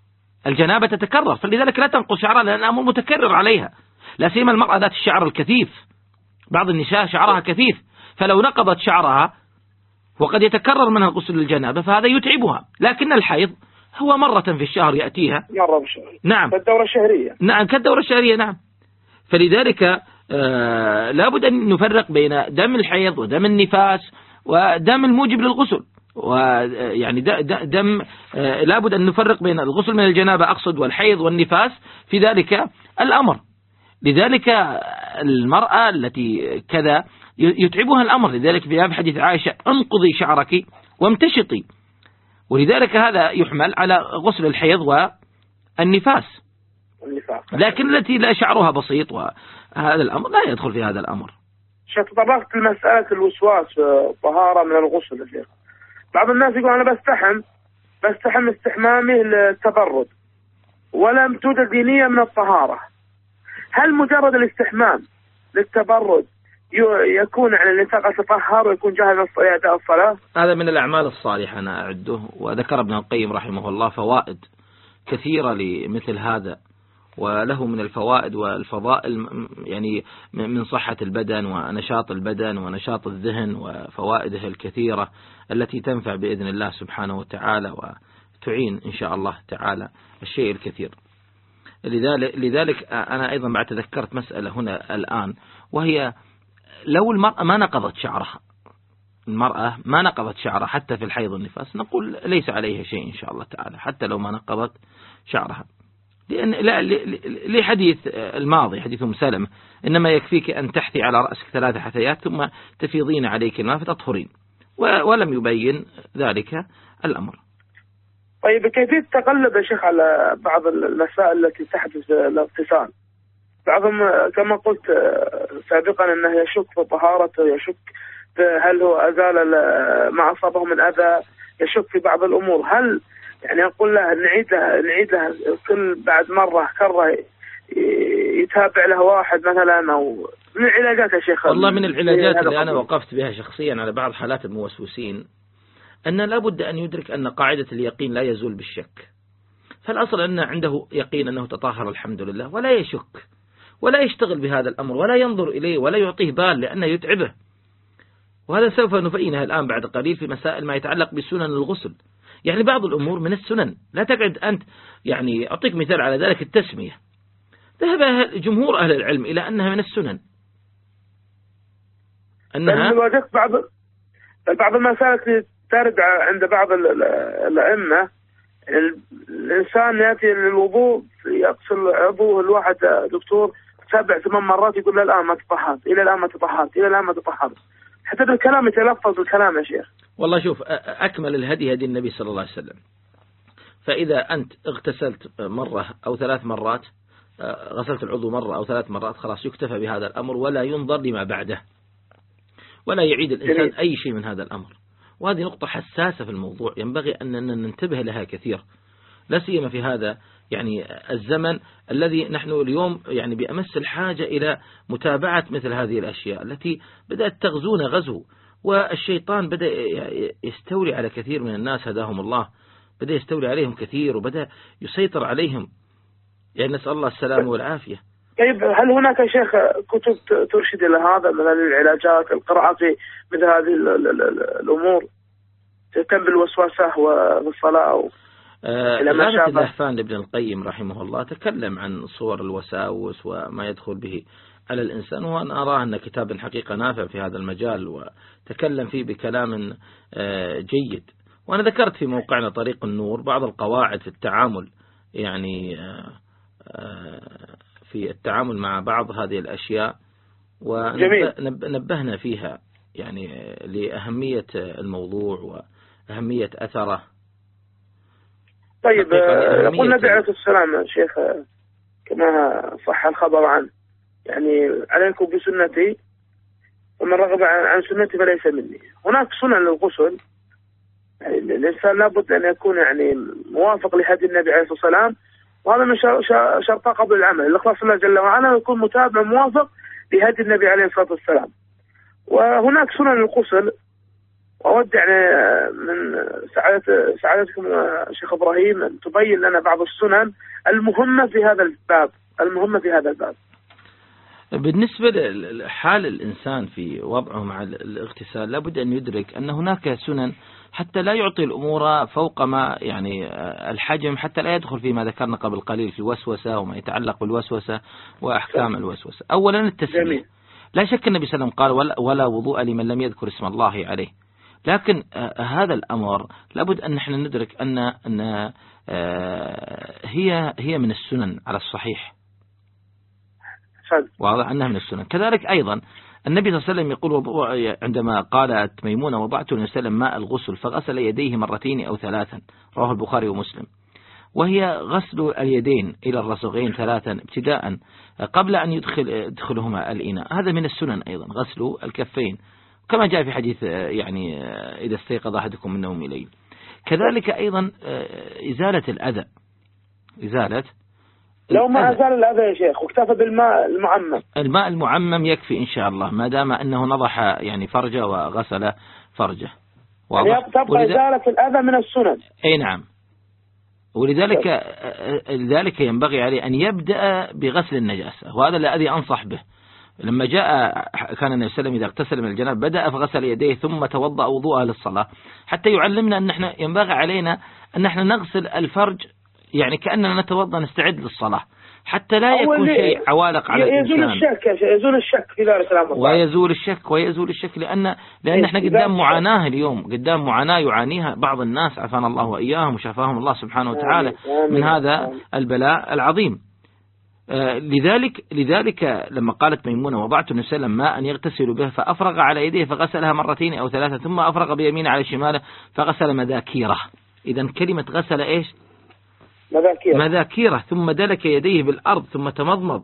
الجنابة تتكرر، فلذلك لا تنقص شعرها لأن أمر متكرر عليها، لا سيما المرأة ذات الشعر الكثيف. بعض النساء شعرها كثيف، فلو نقضت شعرها وقد يتكرر منها غسل الجنابة فهذا يتعبها. لكن الحيض هو مرة في الشهر يأتيها، مرة بالشهر، نعم، كالدورة الشهرية، نعم كالدورة الشهرية، نعم. فلذلك آه لابد أن نفرق بين دم الحيض ودم النفاس ودم الموجب للغسل، ويعني دم آه لابد أن نفرق بين الغسل من الجنابة أقصد والحيض والنفاس في ذلك الأمر. لذلك المرأة التي كذا يتعبها الأمر، لذلك في حديث عائشة انقضي شعرك وامتشطي، ولذلك هذا يحمل على غسل الحيض والنفاس. لكن التي لا شعرها بسيط وهذا الأمر لا يدخل في هذا الأمر. شيخ تطرقت لمسألة الوسواس طهارة من الغسل يا شيخ. بعض الناس يقول أنا بستحم بستحم استحمامي للتبرد ولم توجد نية من الطهارة، هل مجرد الاستحمام للتبرد يكون يعني الإنسان قد تطهر ويكون جاهز لأداء الصلاة؟ هذا من الأعمال الصالحة أنا أعده، وذكر ابن القيم رحمه الله فوائد كثيرة لمثل هذا، وله من الفوائد والفضائل يعني من صحة البدن ونشاط البدن ونشاط الذهن وفوائده الكثيرة التي تنفع بإذن الله سبحانه وتعالى وتعين إن شاء الله تعالى الشيء الكثير. لذلك, لذلك أنا أيضا بعد تذكرت مسألة هنا الآن، وهي لو المرأة ما نقضت شعرها، المرأة ما نقضت شعرها حتى في الحيض والنفاس، نقول ليس عليها شيء إن شاء الله تعالى حتى لو ما نقضت شعرها، لأن لا لحديث الماضي حديث أم سلمة إنما يكفيك أن تحثي على رأسك ثلاث حثيات ثم تفيضين عليك الماء فتطهرين، ولم يبين ذلك الأمر. طيب كيفية التقلب يا شيخ على بعض المسائل التي تحدث الاغتسال؟ بعضهم كما قلت سابقا أنه يشك في طهارته، يشك هل هو أزال ما أصابه من أذى، يشك في بعض الأمور، هل يعني أقول له نعيد له نعيد له كل بعد مرة كرة يتابع له واحد مثلا، أو من العلاجات يا شيخ؟ والله من العلاجات اللي أنا وقفت بها شخصيا على بعض حالات الموسوسين أن لابد أن يدرك أن قاعدة اليقين لا يزول بالشك، فالأصل أن عنده يقين أنه تطهر الحمد لله ولا يشك ولا يشتغل بهذا الأمر ولا ينظر إليه ولا يعطيه بال لأنه يتعبه. وهذا سوف نبينها الآن بعد قليل في مسائل ما يتعلق بسنن الغسل. يعني بعض الأمور من السنن لا تقعد أنت، يعني أعطيك مثال على ذلك التسمية، ذهب جمهور أهل العلم إلى أنها من السنن، أنها وجدت بعض بعض المسائل ترد عند بعض الأئمة الإنسان يأتي للوضوء يغسل عضوه الواحد دكتور سبع ثمان مرات يقول له الآن ما تطهرت، إلى الآن ما تطهرت، إلى الآن ما تطهرت، حتى الكلام يتلفظ الكلام يا شيخ. والله شوف أكمل الهدي هدي النبي صلى الله عليه وسلم، فإذا أنت اغتسلت مرة أو ثلاث مرات، غسلت العضو مرة أو ثلاث مرات، خلاص يكتفى بهذا الأمر ولا ينظر لما بعده ولا يعيد الإنسان جميل. أي شيء من هذا الأمر. وهذه نقطة حساسة في الموضوع ينبغي أن ننتبه لها كثير، لا سيما في هذا يعني الزمن الذي نحن اليوم يعني بأمس الحاجة إلى متابعة مثل هذه الأشياء التي بدأت تغزونا غزو، والشيطان بدأ يستولي على كثير من الناس هداهم الله، بدأ يستولي عليهم كثير وبدأ يسيطر عليهم، يعني نسأل الله السلامة والعافية. طيب هل هناك يا شيخ كتب ترشد إلى هذا من العلاجات، القراءة في مثل هذه الأمور تهتم بالوسوسة والصلاة؟ غاية الأحفان لابن القيم رحمه الله تكلم عن صور الوساوس وما يدخل به على الإنسان، وأنا أراه أن كتاب حقيقة نافع في هذا المجال وتكلم فيه بكلام جيد. وأنا ذكرت في موقعنا طريق النور بعض القواعد في التعامل، يعني في التعامل مع بعض هذه الأشياء، ونبهنا فيها يعني لأهمية الموضوع وأهمية أثره. طيب يقول النبي عليه السلام يا شيخ كما صح الخبر عنه، يعني عليكم بسنتي ومن رغب عن سنتي فليس مني. هناك سنن للغسل، يعني الإنسان لابد أن يكون يعني موافق لهدي النبي عليه الصلاة والسلام، وهذا من شرط قبل العمل الإخلاص لله جل وعلا، ويكون متابع موافق لهدي النبي عليه الصلاة والسلام. وهناك سنن للغسل، وأود يعني من سعادة سعادتكم شيخ إبراهيم أن تبين لنا بعض السنن المهمة في هذا الباب المهمة في هذا الباب. بالنسبة لحال الإنسان في وضعه مع الاغتسال لابد أن يدرك أن هناك سنن حتى لا يعطي الأمور فوق ما يعني الحجم، حتى لا يدخل فيما ذكرنا قبل قليل في الوسوسة وما يتعلق بالوسوسة وأحكام الوسوسة. أولا التسمية، لا شك النبي صلى الله عليه وسلم قال ولا, ولا وضوء لمن لم يذكر اسم الله عليه، لكن هذا الأمر لابد أن نحن ندرك أن, أن هي هي من السنن على الصحيح، واضح أنها من السنن. كذلك أيضا النبي صلى الله عليه وسلم يقول عندما قالت ميمونة وضعت النبي صلى الله عليه وسلم ماء الغسل فغسل يديه مرتين أو ثلاثا، رواه البخاري ومسلم، وهي غسل اليدين إلى الرسغين ثلاثا ابتداء قبل أن يدخل يدخلهما الإناء، هذا من السنن. أيضا غسل الكفين كما جاء في حديث يعني إذا استيقظ أحدكم من نوم الليل. كذلك أيضا إزالة الأذى، إزالة لو ما أزال الأذى يا شيخ واكتفى بالماء المعمم، الماء المعمم يكفي إن شاء الله ما دام أنه نضح يعني فرجه وغسل فرجه، يعني تبقى ولذا... إزالة الأذى من السنن. أي نعم، ولذلك لذلك ينبغي عليه أن يبدأ بغسل النجاسة، وهذا الذي أنصح به. لما جاء كان النبي صلى الله عليه وسلم إذا اغتسل من الجنابة بدأ فغسل يديه ثم توضأ وضوءه للصلاة، حتى يعلمنا أن احنا ينبغي علينا أن احنا نغسل الفرج يعني كأننا نتوضأ نستعد للصلاة، حتى لا يكون شيء عوالق على الإنسان. يزول الشك يزول الشك في ذلك الأمر، ويزول الشك ويزول الشك لأن لأن احنا قدام معاناة اليوم، قدام معاناة يعانيها بعض الناس عافانا الله وإياهم وشفاهم الله سبحانه وتعالى من هذا البلاء العظيم. آه لذلك لذلك لما قالت ميمونة وضعت النبي صلى الله عليه وسلم ماء يغتسل به فأفرغ على يديه فغسلها مرتين أو ثلاثة ثم أفرغ بيمينه على شماله فغسل مذاكيره. إذا كلمة غسل إيش؟ مذاكيره. مذاكيره ثم دلك يديه بالأرض ثم تمضمض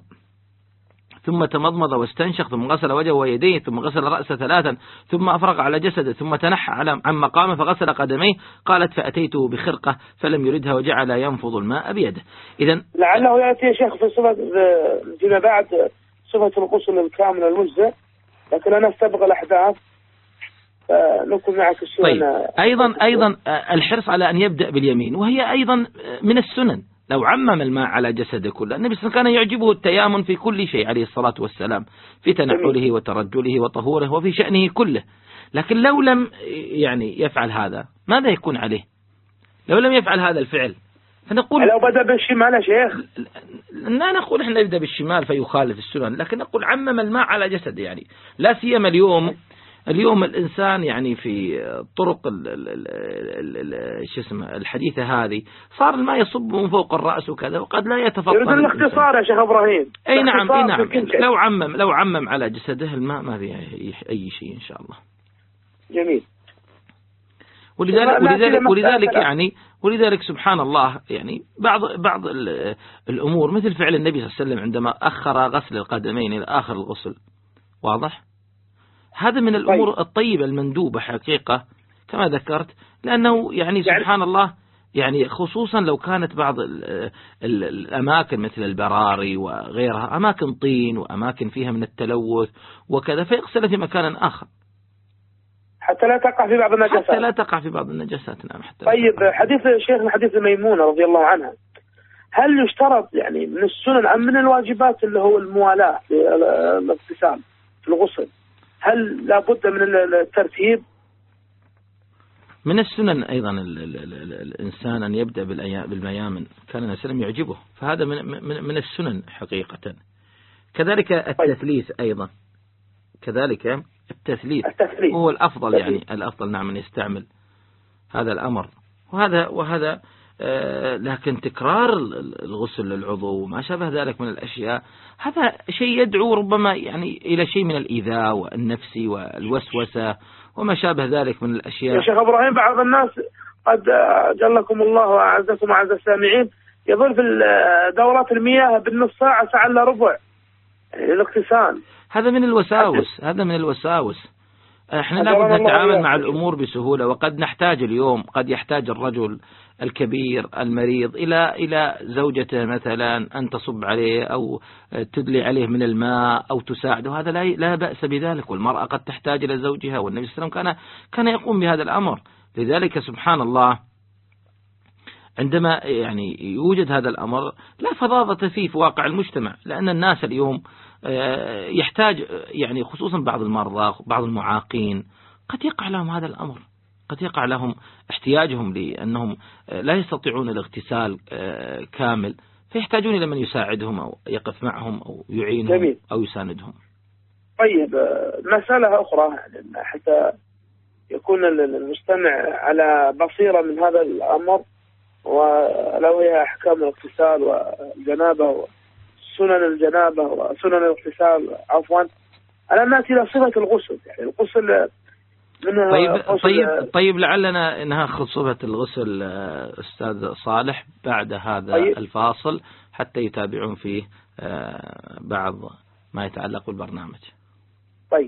ثم تمضمض واستنشق ثم غسل وجهه ويديه ثم غسل رأسه ثلاثا ثم أفرغ على جسده ثم تنحى على عن مقامه فغسل قدميه. قالت فأتيته بخرقة فلم يردها وجعل ينفض الماء بيده. إذن لعله يأتي يا شيخ في صفة فيما بعد صفة الغسل الكامل المجزئ، لكن أنا استبغى الأحداث فنكون معك السنة. طيب. أيضا أيضا الحرص على أن يبدأ باليمين، وهي أيضا من السنن. لو عمم الماء على جسده كله، النبي صلى الله عليه وسلم كان يعجبه التيامن في كل شيء عليه الصلاة والسلام، في تنحله وترجله وطهوره وفي شأنه كله. لكن لو لم يعني يفعل هذا ماذا يكون عليه؟ لو لم يفعل هذا الفعل فنقول لو بدأ بالشمال يا شيخ، لا نقول احنا نبدأ بالشمال فيخالف السنن، لكن نقول عمم الماء على جسده. يعني لا سيما اليوم اليوم الإنسان يعني في طرق ال ال ال ال شو اسمه الحديثة هذه صار الماء يصب من فوق الرأس وكذا، وقد لا يتفطن. يريد الاختصار يا شيخ إبراهيم. أي نعم أي نعم لو عمم لو عمم على جسده الماء ما في أي شيء إن شاء الله. جميل. ولذلك ولذلك ولذلك يعني ولذلك سبحان الله يعني بعض بعض الأمور مثل فعل النبي صلى الله عليه وسلم عندما أخر غسل القدمين إلى آخر الغسل، واضح؟ هذا من الأمور الطيبة المندوبة حقيقة كما ذكرت، لأنه يعني سبحان الله يعني خصوصا لو كانت بعض ال ال الأماكن مثل البراري وغيرها أماكن طين وأماكن فيها من التلوث وكذا، فيغسل في مكان آخر حتى لا تقع في بعض النجاسات. حتى لا تقع في بعض النجاسات. نعم. حتى طيب حديث الشيخ حديث ميمونة رضي الله عنها، هل يشترط يعني من السنن أم من الواجبات اللي هو الموالاة في الاغتسال في الغسل؟ هل لابد من الترتيب؟ من السنن أيضا ال ال ال الإنسان أن يبدأ بالميامن، كان النبي صلى الله عليه وسلم يعجبه، فهذا من من من السنن حقيقة. كذلك التثليث أيضا، كذلك التثليث, التثليث. هو الأفضل التثليث. يعني الأفضل نعم أن يستعمل هذا الأمر، وهذا وهذا آه لكن تكرار الغسل للعضو وما شابه ذلك من الأشياء هذا شيء يدعو ربما يعني إلى شيء من الإيذاء والنفسي والوسوسة وما شابه ذلك من الأشياء. يا شيخ إبراهيم بعض الناس قد جلكم الله وأعزكم وأعز السامعين يظل في دورات المياه بالنص ساعة ساعة إلا ربع الاغتسال. هذا من الوساوس هذا من الوساوس احنا لابد نتعامل مع الأمور بسهولة، وقد نحتاج اليوم، قد يحتاج الرجل الكبير المريض إلى إلى زوجته مثلا أن تصب عليه أو تدلي عليه من الماء أو تساعده، هذا لا لا بأس بذلك، والمرأة قد تحتاج إلى زوجها، والنبي صلى الله عليه وسلم كان كان يقوم بهذا الأمر. لذلك سبحان الله عندما يعني يوجد هذا الأمر لا فظاظة فيه في واقع المجتمع، لأن الناس اليوم يحتاج يعني خصوصا بعض المرضى بعض المعاقين قد يقع لهم هذا الأمر، قد يقع لهم احتياجهم لأنهم لا يستطيعون الاغتسال كامل، فيحتاجون إلى من يساعدهم أو يقف معهم أو يعينهم جميل. أو يساندهم. طيب مسألة أخرى حتى يكون المستمع على بصيرة من هذا الأمر، ولا وهي أحكام الاغتسال والجنابة وسنن الجنابة وسنن الاغتسال عفوا. أنا نأتي إلى صفة الغسل، يعني الغسل من طيب غسل طيب طيب لعلنا ناخذ صفة الغسل أستاذ صالح بعد هذا طيب. الفاصل حتى يتابعون فيه بعض ما يتعلق بالبرنامج. طيب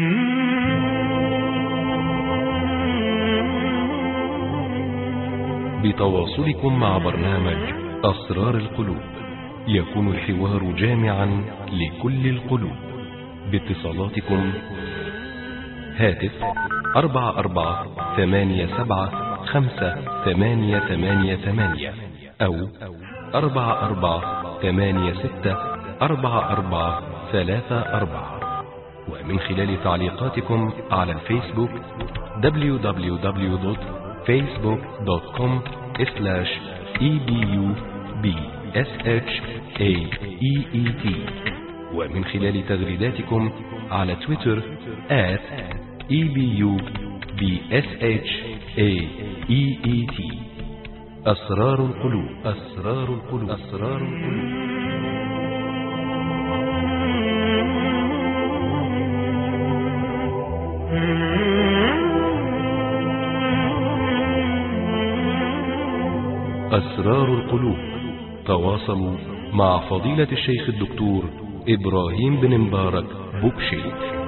بتواصلكم مع برنامج أسرار القلوب يكون الحوار جامعا لكل القلوب باتصالاتكم. هاتف أربعة أربعة ثمانية سبعة خمسة ثمانية ثمانية ثمانية أو أربعة أربعة ثمانية ستة أربعة أربعة ثلاثة أربعة، ومن خلال تعليقاتكم على الفيسبوك دبليو دبليو دبليو دوت فيسبوك دوت كوم سلاش إي بي يو بي إس إتش إيه إي إي تي، ومن خلال تغريداتكم على تويتر آت إي بي يو بي إس إتش إيه إي إي تي. أسرار القلوب أسرار القلوب أسرار القلوب. أسرار القلوب. تواصلوا مع فضيلة الشيخ الدكتور إبراهيم بن مبارك بوبشي.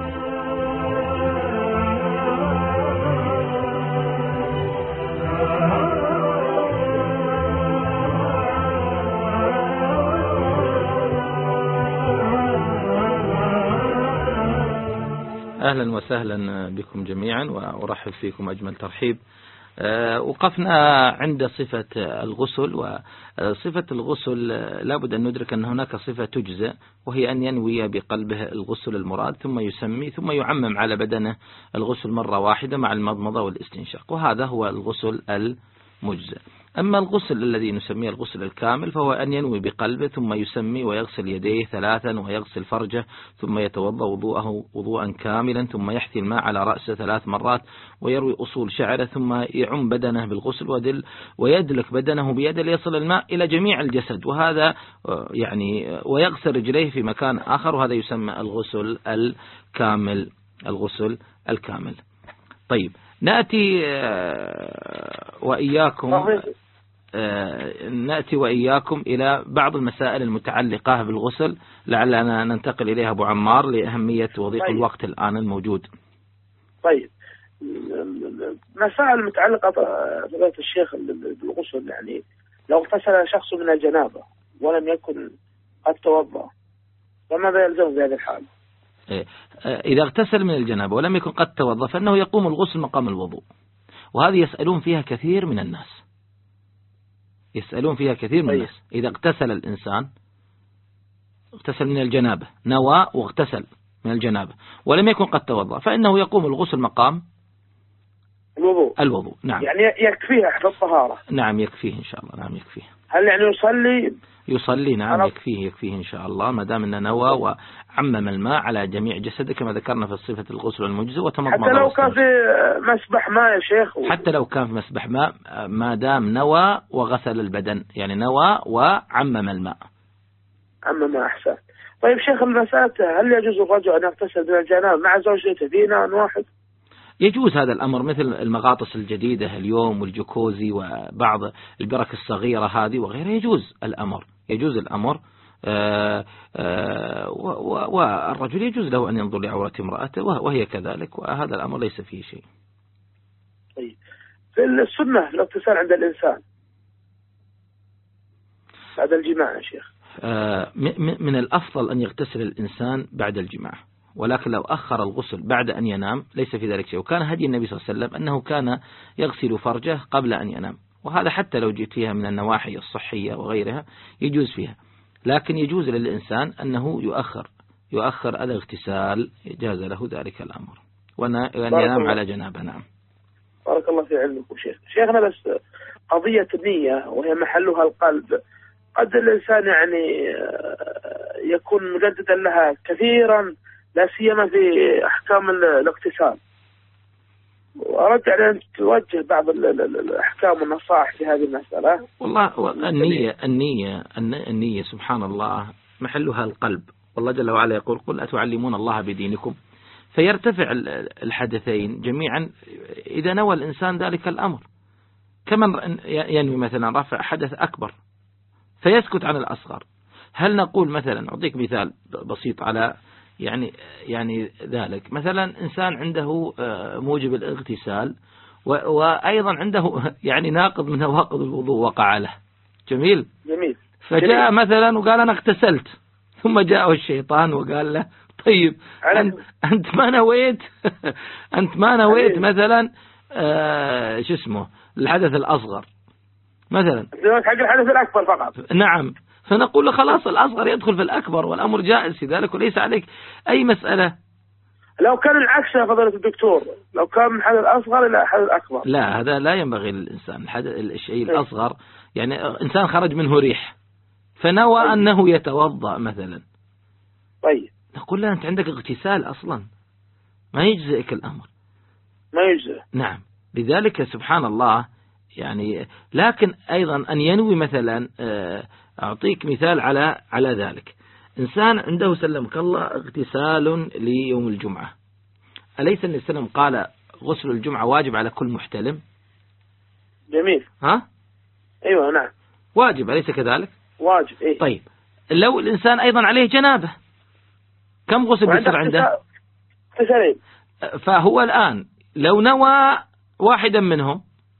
أهلا وسهلا بكم جميعا وأرحب فيكم أجمل ترحيب. وقفنا عند صفة الغسل، وصفة الغسل لابد أن ندرك أن هناك صفة تجزئ، وهي أن ينوي بقلبه الغسل المراد ثم يسمي ثم يعمم على بدنه الغسل مرة واحدة مع المضمضة والاستنشاق، وهذا هو الغسل المجزئ. أما الغسل الذي نسميه الغسل الكامل فهو أن ينوي بقلبه ثم يسمي ويغسل يديه ثلاثا ويغسل فرجه ثم يتوضأ وضوءه وضوءا كاملا ثم يحثي الماء على رأسه ثلاث مرات ويروي أصول شعره ثم يعم بدنه بالغسل ودل ويدلك بدنه بيده ليصل الماء إلى جميع الجسد، وهذا يعني ويغسل رجليه في مكان آخر، وهذا يسمى الغسل الكامل الغسل الكامل. طيب نأتي وإياكم نأتي وإياكم إلى بعض المسائل المتعلقة بالغسل لعلنا ننتقل إليها أبو عمار لأهمية وضيق طيب. الوقت الآن الموجود. طيب مسائل متعلقة بفضيلة الشيخ بالغسل، يعني لو اغتسل شخص من الجنابة ولم يكن قد توضأ فماذا يلزم في هذه الحال؟ إذا اغتسل من الجنابة ولم يكن قد توضأ فإنه يقوم الغسل مقام الوضوء، وهذه يسألون فيها كثير من الناس يسألون فيها كثير من الناس إذا اغتسل الإنسان اغتسل من الجنابة نوى واغتسل من الجنابة ولم يكن قد توضأ فإنه يقوم الغسل مقام الوضوء الوضوء نعم، يعني يكفيه حفظ الطهارة. نعم يكفيه إن شاء الله. نعم يكفيه. هل يعني يصلي يصلي؟ نعم يكفيه يكفيه إن شاء الله ما دام أنه نوى وعمم الماء على جميع جسده كما ذكرنا في صفة الغسل المجزئ وتمضمض. حتى لو كان في مسبح ماء يا شيخ و... حتى لو كان في مسبح ماء ما دام نوى وغسل البدن، يعني نوى وعمم الماء. عمم أحسن. طيب شيخ المسألة هل يجوز الرجل أن يغتسل من الجنابة مع زوجته في إناء واحد؟ يجوز هذا الأمر، مثل المغاطس الجديدة اليوم والجكوزي وبعض البرك الصغيرة هذه وغيرها، يجوز الأمر يجوز الأمر آآ آآ والرجل يجوز له أن ينظر لعورة امرأته وهي كذلك، وهذا الأمر ليس فيه شيء. طيب في السنة الاغتسال عند الإنسان بعد الجماع يا شيخ؟ من الأفضل أن يغتسل الإنسان بعد الجماع، ولكن لو أخر الغسل بعد أن ينام ليس في ذلك شيء. وكان هدي النبي صلى الله عليه وسلم أنه كان يغسل فرجه قبل أن ينام، وهذا حتى لو جئت فيها من النواحي الصحية وغيرها يجوز فيها، لكن يجوز للإنسان أنه يؤخر يؤخر الاغتسال، جاز له ذلك الأمر وأن ينام على جنابه. نعم. بارك الله في علمكم شيخ. شيخنا بس قضية النية وهي محلها القلب، قد الإنسان يعني يكون مجددا لها كثيرا لا سيما في أحكام الاغتسال، وأردت أن توجه بعض الأحكام والنصائح في هذه المسألة. والله النية النية النية سبحان الله محلها القلب، والله جل وعلا يقول قل أتعلمون الله بدينكم، فيرتفع الحدثين جميعا إذا نوى الإنسان ذلك الأمر، كمن ينوي مثلا رفع حدث أكبر فيسكت عن الأصغر. هل نقول مثلا، أعطيك مثال بسيط على يعني يعني ذلك، مثلا إنسان عنده موجب الاغتسال وأيضا عنده يعني ناقض من نواقض الوضوء وقع له، جميل جميل فجاء مثلا وقال أنا اغتسلت، ثم جاءه الشيطان وقال له طيب أنت, أنت ما نويت أنت ما نويت مثلا آه شو اسمه الحدث الأصغر مثلا، حق الحدث الأكبر فقط. نعم، فنقول له خلاص الأصغر يدخل في الأكبر والأمر جائز في ذلك وليس عليك أي مسألة. لو كان العكس يا فضيلة الدكتور، لو كان من حدث الأصغر إلى حدث الأكبر، لا هذا لا ينبغي للإنسان. الحدث الشيء الأصغر يعني إنسان خرج منه ريح فنوى طيب. أنه يتوضأ مثلا، طيب نقول له أنت عندك اغتسال أصلا ما يجزئك الأمر، ما يجزئ. نعم، لذلك سبحان الله يعني. لكن أيضا أن ينوي مثلا، أعطيك مثال على على ذلك، إنسان عنده سلمك الله اغتسال ليوم الجمعة، أليس النبي صلى الله عليه وسلم قال غسل الجمعة واجب على كل محتلم؟ جميل. ها؟ أيوة نعم واجب، أليس كذلك؟ واجب. إيه؟ طيب لو الإنسان أيضا عليه جنابه كم غسل بيصير عنده؟ اغتسالين. فهو الآن لو نوى واحدا منهم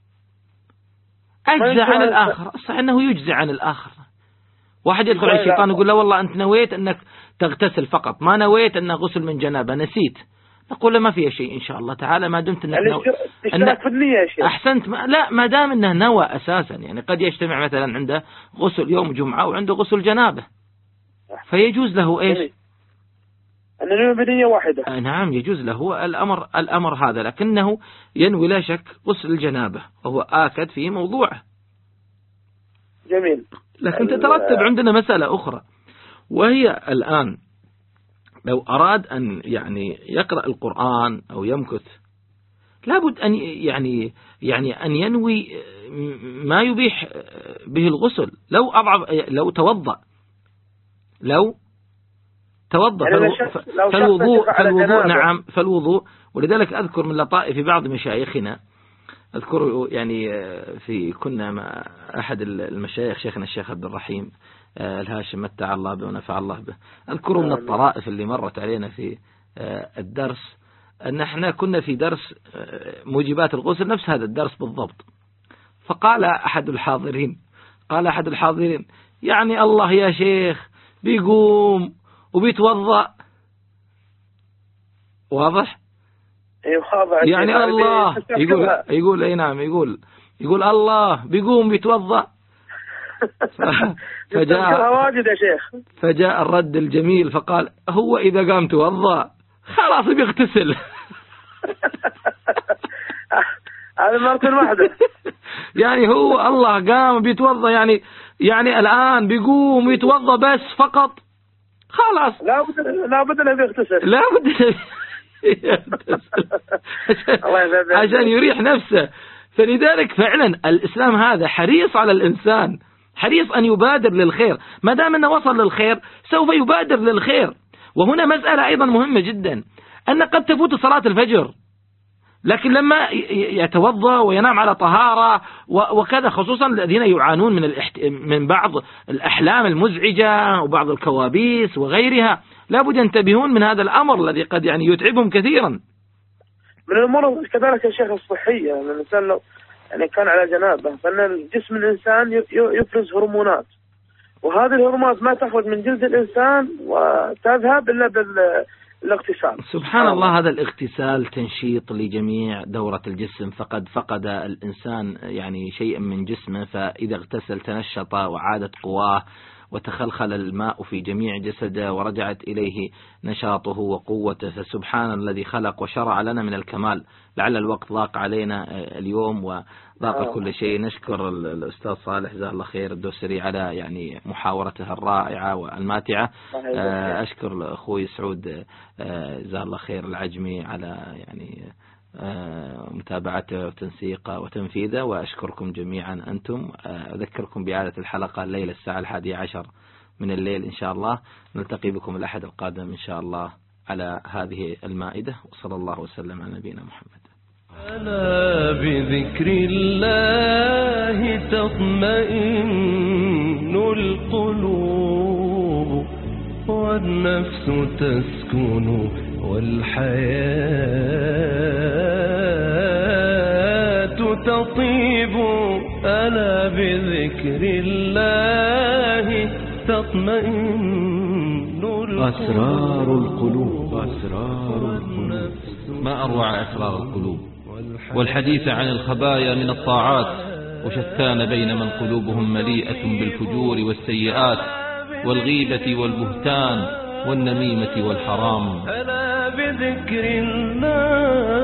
أجزى عن الآخر، أصلا أنه يجزي عن الآخر. واحد يدخل على الشيطان يقول لا والله أنت نويت أنك تغتسل فقط، ما نويت أنه غسل من جنابه، نسيت. نقول له ما فيها شيء إن شاء الله تعالى ما دمت أنك نوى. أنك في النية يا شيخ. أحسنت. ما لا ما دام أنه نوى أساسا، يعني قد يجتمع مثلا عنده غسل يوم جمعة وعنده غسل جنابه فيجوز له إيش؟ أن ننوي بنية واحدة. نعم يجوز له الأمر الأمر هذا، لكنه ينوي لا شك غسل الجنابة وهو آكد في موضوعه. جميل. لكن تترتب عندنا مسألة أخرى، وهي الآن لو أراد أن يعني يقرأ القرآن أو يمكث لابد أن يعني يعني أن ينوي ما يبيح به الغسل. لو أضعف لو توضأ لو توضأ يعني فالوضوء فالوضوء نعم فالوضوء ولذلك أذكر من لطائف بعض مشايخنا، أذكر يعني في كنا مع أحد المشايخ شيخنا الشيخ عبد الرحيم الهاشم متع الله به ونفع الله به، أذكر من الطرائف اللي مرت علينا في الدرس أن احنا كنا في درس موجبات الغسل نفس هذا الدرس بالضبط، فقال أحد الحاضرين قال أحد الحاضرين يعني الله يا شيخ بيقوم وبيتوضأ، واضح؟ يعني الله يقول يقول اي نعم يقول يقول الله بيقوم بيتوضأ. فجاء واجد يا شيخ فجاء الرد الجميل فقال هو إذا قام توضأ خلاص بيغتسل. هذا مرة واحدة. يعني هو الله قام بيتوضأ يعني يعني الآن بيقوم يتوضأ بس فقط خلاص لا بد لا بد انه يغتسل لا بد عشان يريح نفسه. فلذلك فعلا الإسلام هذا حريص على الإنسان، حريص أن يبادر للخير، ما دام أنه وصل للخير سوف يبادر للخير. وهنا مسألة أيضا مهمة جدا، أن قد تفوت صلاة الفجر لكن لما يتوضأ وينام على طهارة وكذا، خصوصا الذين يعانون من من بعض الأحلام المزعجة وبعض الكوابيس وغيرها، لابد ينتبهون من هذا الأمر الذي قد يعني يتعبهم كثيرا. من الأمور كذلك يا شيخ الصحية، يعني الإنسان لو يعني كان على جنابه، فإن جسم الإنسان يفرز هرمونات، وهذه الهرمونات ما تخرج من جلد الإنسان وتذهب إلا بالاغتسال. سبحان الله، هذا الاغتسال تنشيط لجميع دورة الجسم، فقد فقد الإنسان يعني شيئا من جسمه، فإذا اغتسل تنشط وعادت قواه وتخلخل الماء في جميع جسده ورجعت إليه نشاطه وقوته. فسبحان الذي خلق وشرع لنا من الكمال. لعل الوقت ضاق علينا اليوم وضاق آه. كل شيء. نشكر الأستاذ صالح جزاه الله خير الدوسري على يعني محاورته الرائعة والماتعة. أشكر أخوي سعود جزاه الله خير العجمي على يعني متابعته وتنسيقه وتنفيذه، وأشكركم جميعا أنتم. أذكركم بإعادة الحلقة الليلة الساعة الحادية عشر من الليل إن شاء الله. نلتقي بكم الأحد القادم إن شاء الله على هذه المائدة، وصلى الله وسلم على نبينا محمد. ألا بذكر الله تطمئن القلوب، والنفس تسكن والحياة تطيب. ألا بذكر الله تطمئن القلوب. أسرار القلوب. أسرار القلوب. ما أروع أسرار القلوب، والحديث عن الخبايا من الطاعات، وشتان بين من قلوبهم مليئة بالفجور والسيئات والغيبة والبهتان والنميمة والحرام. ألا بذكر الله.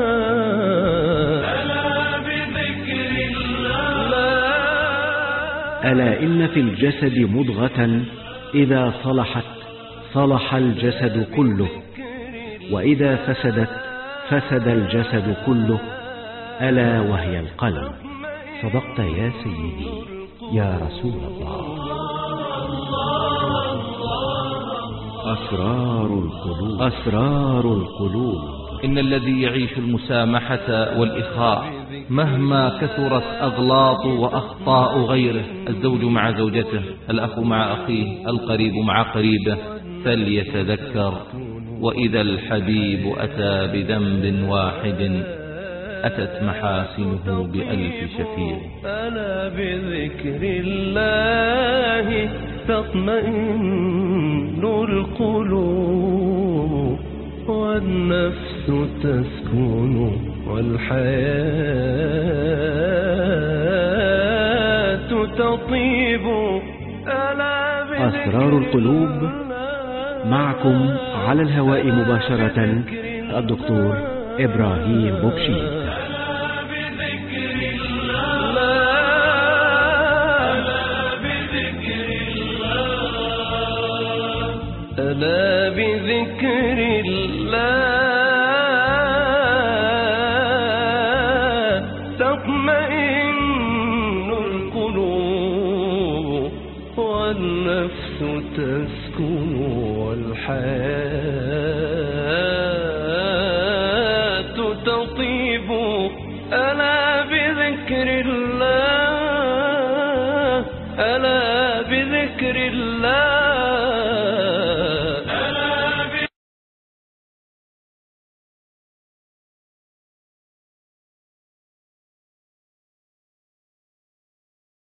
ألا بذكر الله. ألا إن في الجسد مضغة إذا صلحت صلح الجسد كله، وإذا فسدت فسد الجسد كله، ألا وهي القلب. صدقت يا سيدي يا رسول الله. أسرار القلوب. أسرار القلوب. إن الذي يعيش المسامحة والإخاء مهما كثرت أغلاط وأخطاء غيره، الزوج مع زوجته، الأخ مع أخيه، القريب مع قريبه، فليتذكر وإذا الحبيب أتى بذنب واحد أتت محاسنه بألف شفيع. ألا بذكر الله تطمئن القلوب، والنفس تسكن والحياة تطيب. أسرار القلوب معكم على الهواء مباشرة الدكتور إبراهيم بوبشي. ألا بذكر الله تطمئن القلوب، والنفس تسكن والحياة تطيب. ألا